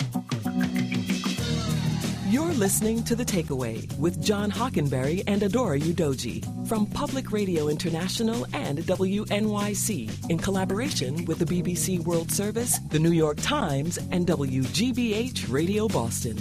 Speaker 3: You're listening to The Takeaway with John Hockenberry and Adora Udoji from Public Radio International and W N Y C in collaboration with the B B C World Service, the New York Times, and W G B H Radio Boston.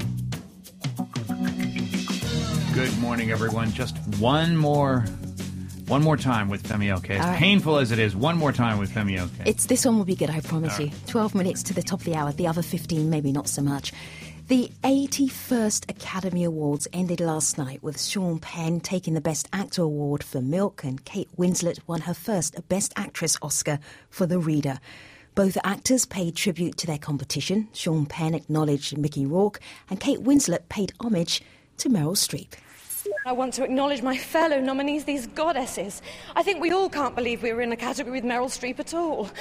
Speaker 1: Good morning, everyone. Just one more... One more time with Femi Oke. As right. painful as it is, one more time with Femi Oke.
Speaker 4: It's, this one will be good, I promise
Speaker 1: All
Speaker 4: you.
Speaker 1: right.
Speaker 4: twelve minutes to the top of the hour. The other fifteen, maybe not so much. The eighty-first Academy Awards ended last night with Sean Penn taking the Best Actor Award for Milk, and Kate Winslet won her first Best Actress Oscar for The Reader. Both actors paid tribute to their competition. Sean Penn acknowledged Mickey Rourke, and Kate Winslet paid homage to Meryl Streep.
Speaker 10: I want to acknowledge my fellow nominees, these goddesses. I think we all can't believe we were in a category with Meryl Streep at all.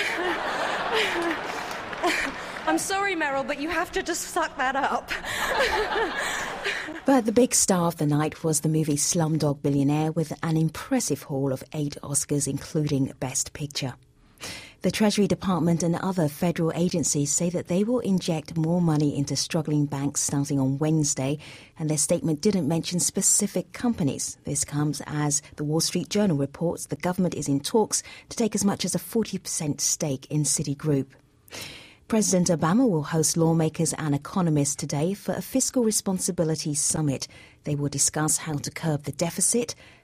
Speaker 10: I'm sorry, Meryl, but you have to just suck that up.
Speaker 4: But the big star of the night was the movie Slumdog Millionaire, with an impressive haul of eight Oscars, including Best Picture. The Treasury Department and other federal agencies say that they will inject more money into struggling banks starting on Wednesday, and their statement didn't mention specific companies. This comes as the Wall Street Journal reports the government is in talks to take as much as a forty percent stake in Citigroup. President Obama will host lawmakers and economists today for a fiscal responsibility summit. They will discuss how to curb the deficit,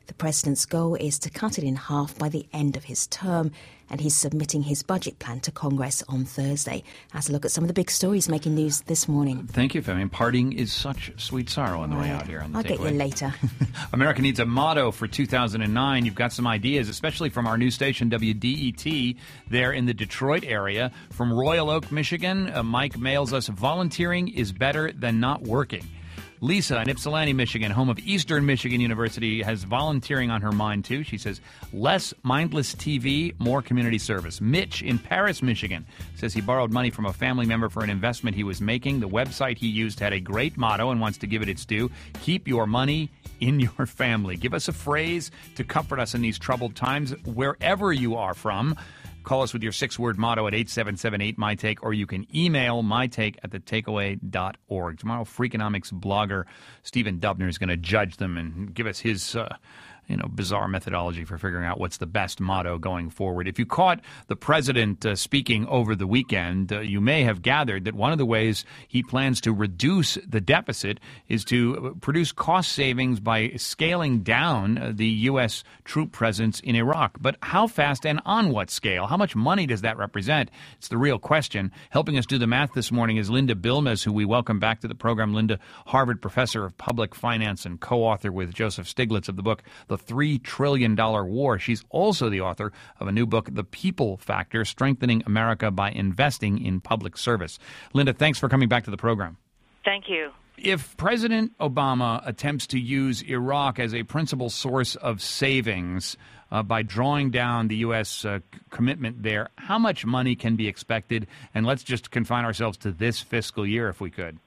Speaker 4: The president's goal is to cut it in half by the end of his term, and he's submitting his budget plan to Congress on Thursday. As a look at some of the big stories making news this morning.
Speaker 1: Thank you, Femi. Parting is such sweet sorrow on the way out here. On the
Speaker 4: I'll get you later.
Speaker 1: America needs a motto for two thousand nine. You've got some ideas, especially from our new station, W D E T, there in the Detroit area. From Royal Oak, Michigan, uh, Mike mails us, volunteering is better than not working. Lisa in Ypsilanti, Michigan, home of Eastern Michigan University, has volunteering on her mind, too. She says, less mindless T V, more community service. Mitch in Paris, Michigan, says he borrowed money from a family member for an investment he was making. The website he used had a great motto and wants to give it its due. Keep your money in your family. Give us a phrase to comfort us in these troubled times, wherever you are from. Call us with your six-word motto at eight seven seven eight, my take, or you can email mytake at the takeaway dot org. Tomorrow, Freakonomics blogger Stephen Dubner is going to judge them and give us his uh, you know, bizarre methodology for figuring out what's the best motto going forward. If you caught the president uh, speaking over the weekend, uh, you may have gathered that one of the ways he plans to reduce the deficit is to produce cost savings by scaling down uh, the U S troop presence in Iraq. But how fast and on what scale? How much money does that represent? It's the real question. Helping us do the math this morning is Linda Bilmes, who we welcome back to the program. Linda, Harvard professor of public finance and co-author with Joseph Stiglitz of the book, The three trillion dollars War. She's also the author of a new book, The People Factor, Strengthening America by Investing in Public Service. Linda, thanks for coming back to the program.
Speaker 11: Thank you.
Speaker 1: If President Obama attempts to use Iraq as a principal source of savings uh, by drawing down the U S uh, commitment there, how much money can be expected? And let's just confine ourselves to this fiscal year, if we could.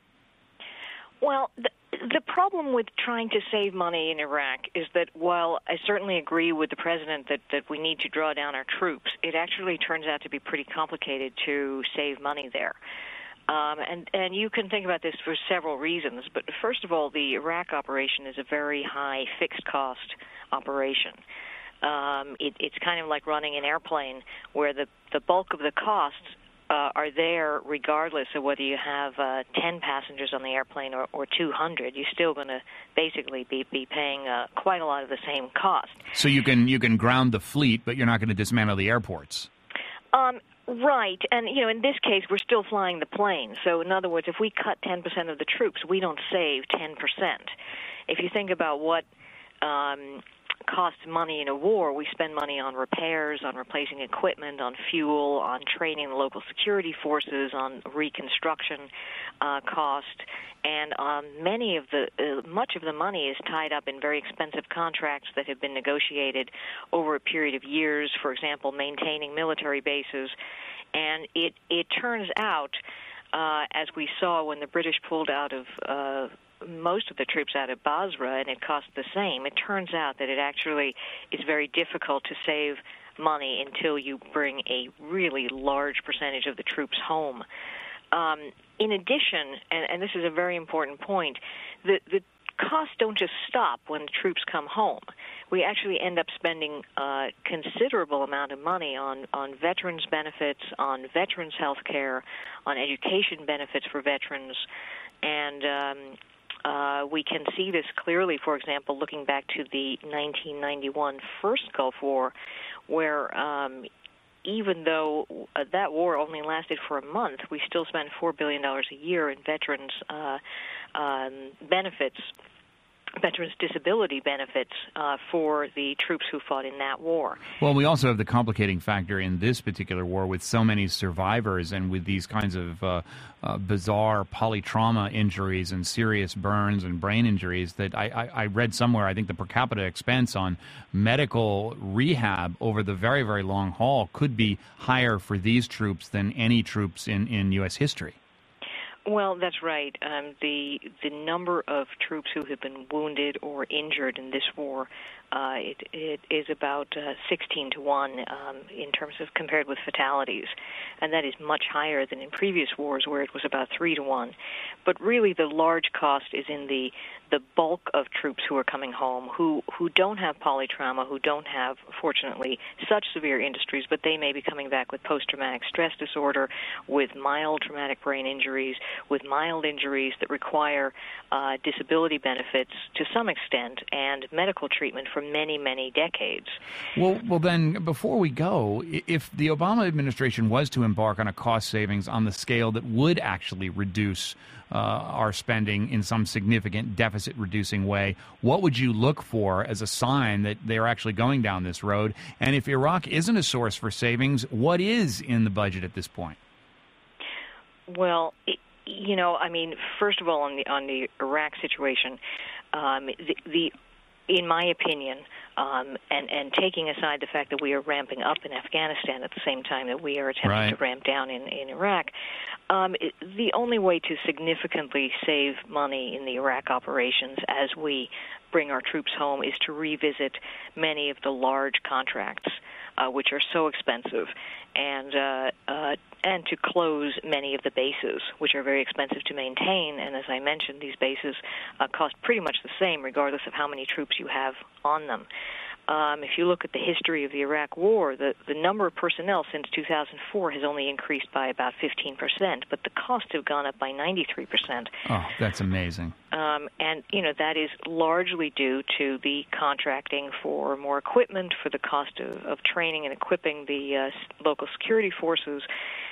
Speaker 11: Well, the, the problem with trying to save money in Iraq is that while I certainly agree with the president that, that we need to draw down our troops, it actually turns out to be pretty complicated to save money there. Um, and, and you can think about this for several reasons. But first of all, the Iraq operation is a very high fixed cost operation. Um, it, it's kind of like running an airplane where the, the bulk of the costs Uh, are there regardless of whether you have uh, ten passengers on the airplane or, or two hundred. You're still going to basically be, be paying uh, quite a lot of the same cost.
Speaker 1: So you can you can ground the fleet, but you're not going to dismantle the airports.
Speaker 11: Um, right. And, you know, in this case, we're still flying the plane. So, in other words, if we cut ten percent of the troops, we don't save ten percent. If you think about what Um, costs money in a war, we spend money on repairs, on replacing equipment, on fuel, on training the local security forces, on reconstruction uh, cost, and um, many of the uh, much of the money is tied up in very expensive contracts that have been negotiated over a period of years. For example, maintaining military bases, and it it turns out, uh, as we saw when the British pulled out of uh, most of the troops out of Basra, and it cost the same, it turns out that it actually is very difficult to save money until you bring a really large percentage of the troops home. Um, in addition, and, and this is a very important point, the, the costs don't just stop when the troops come home. We actually end up spending a considerable amount of money on, on veterans' benefits, on veterans' health care, on education benefits for veterans, and um, Uh, we can see this clearly, for example, looking back to the nineteen ninety-one First Gulf War, where um, even though uh, that war only lasted for a month, we still spent four billion dollars a year in veterans' uh, um, benefits, veterans' disability benefits uh, for the troops who fought in that war.
Speaker 1: Well, we also have the complicating factor in this particular war with so many survivors and with these kinds of uh, uh, bizarre polytrauma injuries and serious burns and brain injuries that I, I, I read somewhere, I think the per capita expense on medical rehab over the very, very long haul could be higher for these troops than any troops in, in U S history.
Speaker 11: Well, that's right. Um, the the number of troops who have been wounded or injured in this war, uh, it, it is about uh, sixteen to one um, in terms of compared with fatalities, and that is much higher than in previous wars where it was about three to one. But really, the large cost is in the the bulk of troops who are coming home, who who don't have polytrauma, who don't have, fortunately, such severe injuries, but they may be coming back with post-traumatic stress disorder, with mild traumatic brain injuries, with mild injuries that require uh, disability benefits to some extent and medical treatment for many, many decades.
Speaker 1: Well, well, then, before we go, if the Obama administration was to embark on a cost savings on the scale that would actually reduce uh, our spending in some significant deficit-reducing way, what would you look for as a sign that they're actually going down this road? And if Iraq isn't a source for savings, what is in the budget at this point?
Speaker 11: Well, it, you know, I mean, first of all, on the on the Iraq situation, um, the, the in my opinion, um, and, and taking aside the fact that we are ramping up in Afghanistan at the same time that we are attempting
Speaker 1: right.
Speaker 11: to ramp down in, in Iraq, um, it, the only way to significantly save money in the Iraq operations as we bring our troops home is to revisit many of the large contracts, uh, which are so expensive, and uh, uh, and to close many of the bases, which are very expensive to maintain. And as I mentioned, these bases uh, cost pretty much the same, regardless of how many troops you have on them. Um, if you look at the history of the Iraq War, the, the number of personnel since two thousand four has only increased by about fifteen percent, but the costs have gone up by ninety-three percent.
Speaker 1: Oh, that's amazing.
Speaker 11: Um, and, you know, that is largely due to the contracting for more equipment, for the cost of, of training and equipping the uh, local security forces,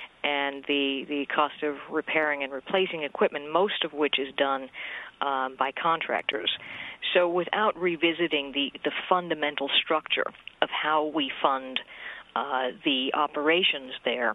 Speaker 11: and the, the cost of repairing and replacing equipment, most of which is done um, by contractors. So without revisiting the, the fundamental structure of how we fund uh, the operations there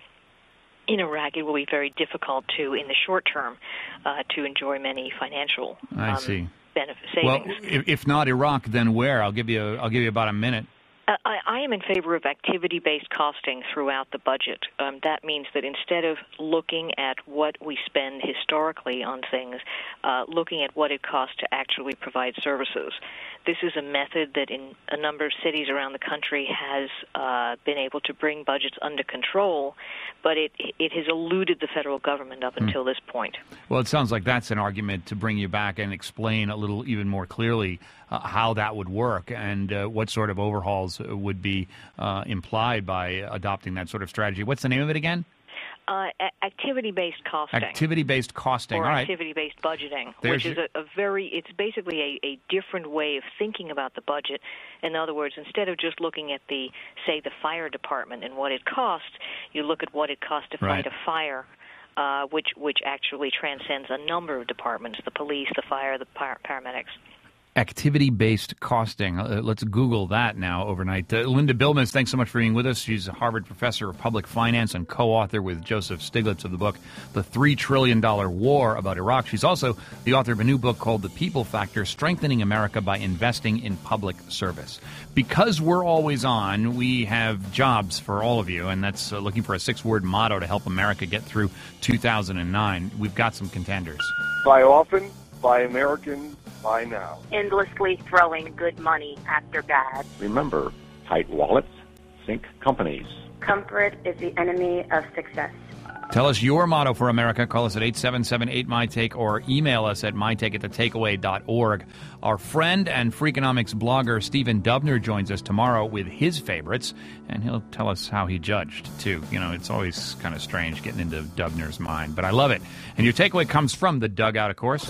Speaker 11: in Iraq, it will be very difficult to, in the short term, uh, to enjoy many financial
Speaker 1: I
Speaker 11: um,
Speaker 1: see.
Speaker 11: benefit savings.
Speaker 1: Well, if, if not Iraq, then where? I'll give you. A, I'll give you about a minute.
Speaker 11: Uh, I, I am in favor of activity-based costing throughout the budget. Um, that means that instead of looking at what we spend historically on things, uh, looking at what it costs to actually provide services. This is a method that in a number of cities around the country has uh, been able to bring budgets under control, but it it has eluded the federal government up
Speaker 1: Hmm.
Speaker 11: until this point.
Speaker 1: Well, it sounds like that's an argument to bring you back and explain a little even more clearly uh, how that would work and uh, what sort of overhauls would be uh, implied by adopting that sort of strategy. What's the name of it again?
Speaker 11: Uh, a- activity-based costing.
Speaker 1: Activity-based costing.
Speaker 11: Or
Speaker 1: All right.
Speaker 11: activity-based budgeting,
Speaker 1: There's
Speaker 11: which is
Speaker 1: your-
Speaker 11: a, a very, it's basically a, a different way of thinking about the budget. In other words, instead of just looking at the, say, the fire department and what it costs, you look at what it costs to
Speaker 1: Right.
Speaker 11: fight a fire, uh, which which actually transcends a number of departments, the police, the fire, the par- paramedics.
Speaker 1: Activity-based costing. Uh, let's Google that now overnight. Uh, Linda Bilmes, thanks so much for being with us. She's a Harvard professor of public finance and co-author with Joseph Stiglitz of the book The three trillion dollars War about Iraq. She's also the author of a new book called The People Factor, Strengthening America by Investing in Public Service. Because we're always on, we have jobs for all of you, and that's uh, looking for a six-word motto to help America get through two thousand nine. We've got some contenders.
Speaker 12: Buy often, buy American, buy now.
Speaker 9: Endlessly throwing good money after bad.
Speaker 13: Remember, tight wallets sink companies.
Speaker 9: Comfort is the enemy of success.
Speaker 1: Tell us your motto for America. Call us at eight seven seven eight M Y Take or email us at mytake at the takeaway dot org. Our friend and Freakonomics blogger Stephen Dubner joins us tomorrow with his favorites, and he'll tell us how he judged, too. You know, it's always kind of strange getting into Dubner's mind, but I love it. And your takeaway comes from the dugout, of course.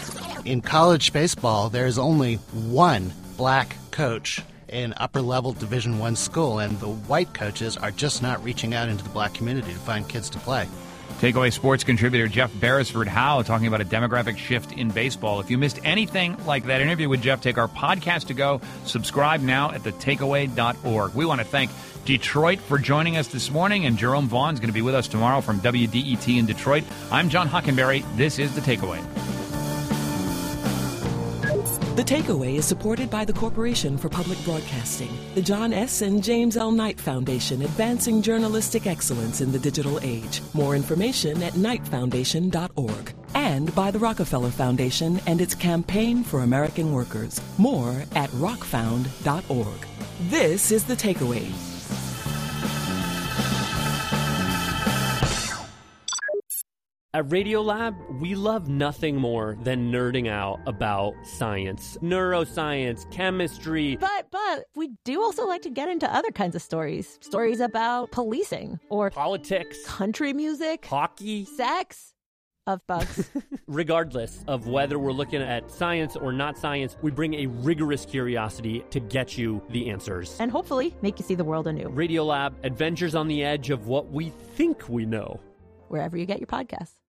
Speaker 23: In college baseball, there's only one black coach in upper-level Division One school, and the white coaches are just not reaching out into the black community to find kids to play.
Speaker 1: Takeaway sports contributor Jeff Beresford Howe talking about a demographic shift in baseball. If you missed anything like that interview with Jeff, take our podcast to go. Subscribe now at the takeaway dot org. We want to thank Detroit for joining us this morning, and Jerome Vaughn's going to be with us tomorrow from W D E T in Detroit. I'm John Hockenberry. This is The Takeaway.
Speaker 3: The Takeaway is supported by the Corporation for Public Broadcasting, the John S. and James L. Knight Foundation, advancing journalistic excellence in the digital age. More information at knight foundation dot org. And by the Rockefeller Foundation and its Campaign for American Workers. More at rock found dot org. This is The Takeaway.
Speaker 15: At Radiolab, we love nothing more than nerding out about science, neuroscience, chemistry.
Speaker 24: But, but, we do also like to get into other kinds of stories. Stories about policing or
Speaker 15: politics,
Speaker 24: country music,
Speaker 15: hockey,
Speaker 24: sex, of bugs.
Speaker 15: Regardless of whether we're looking at science or not science, we bring a rigorous curiosity to get you the answers.
Speaker 24: And hopefully make you see the world anew.
Speaker 15: Radiolab, adventures on the edge of what we think we know.
Speaker 24: Wherever you get your podcasts.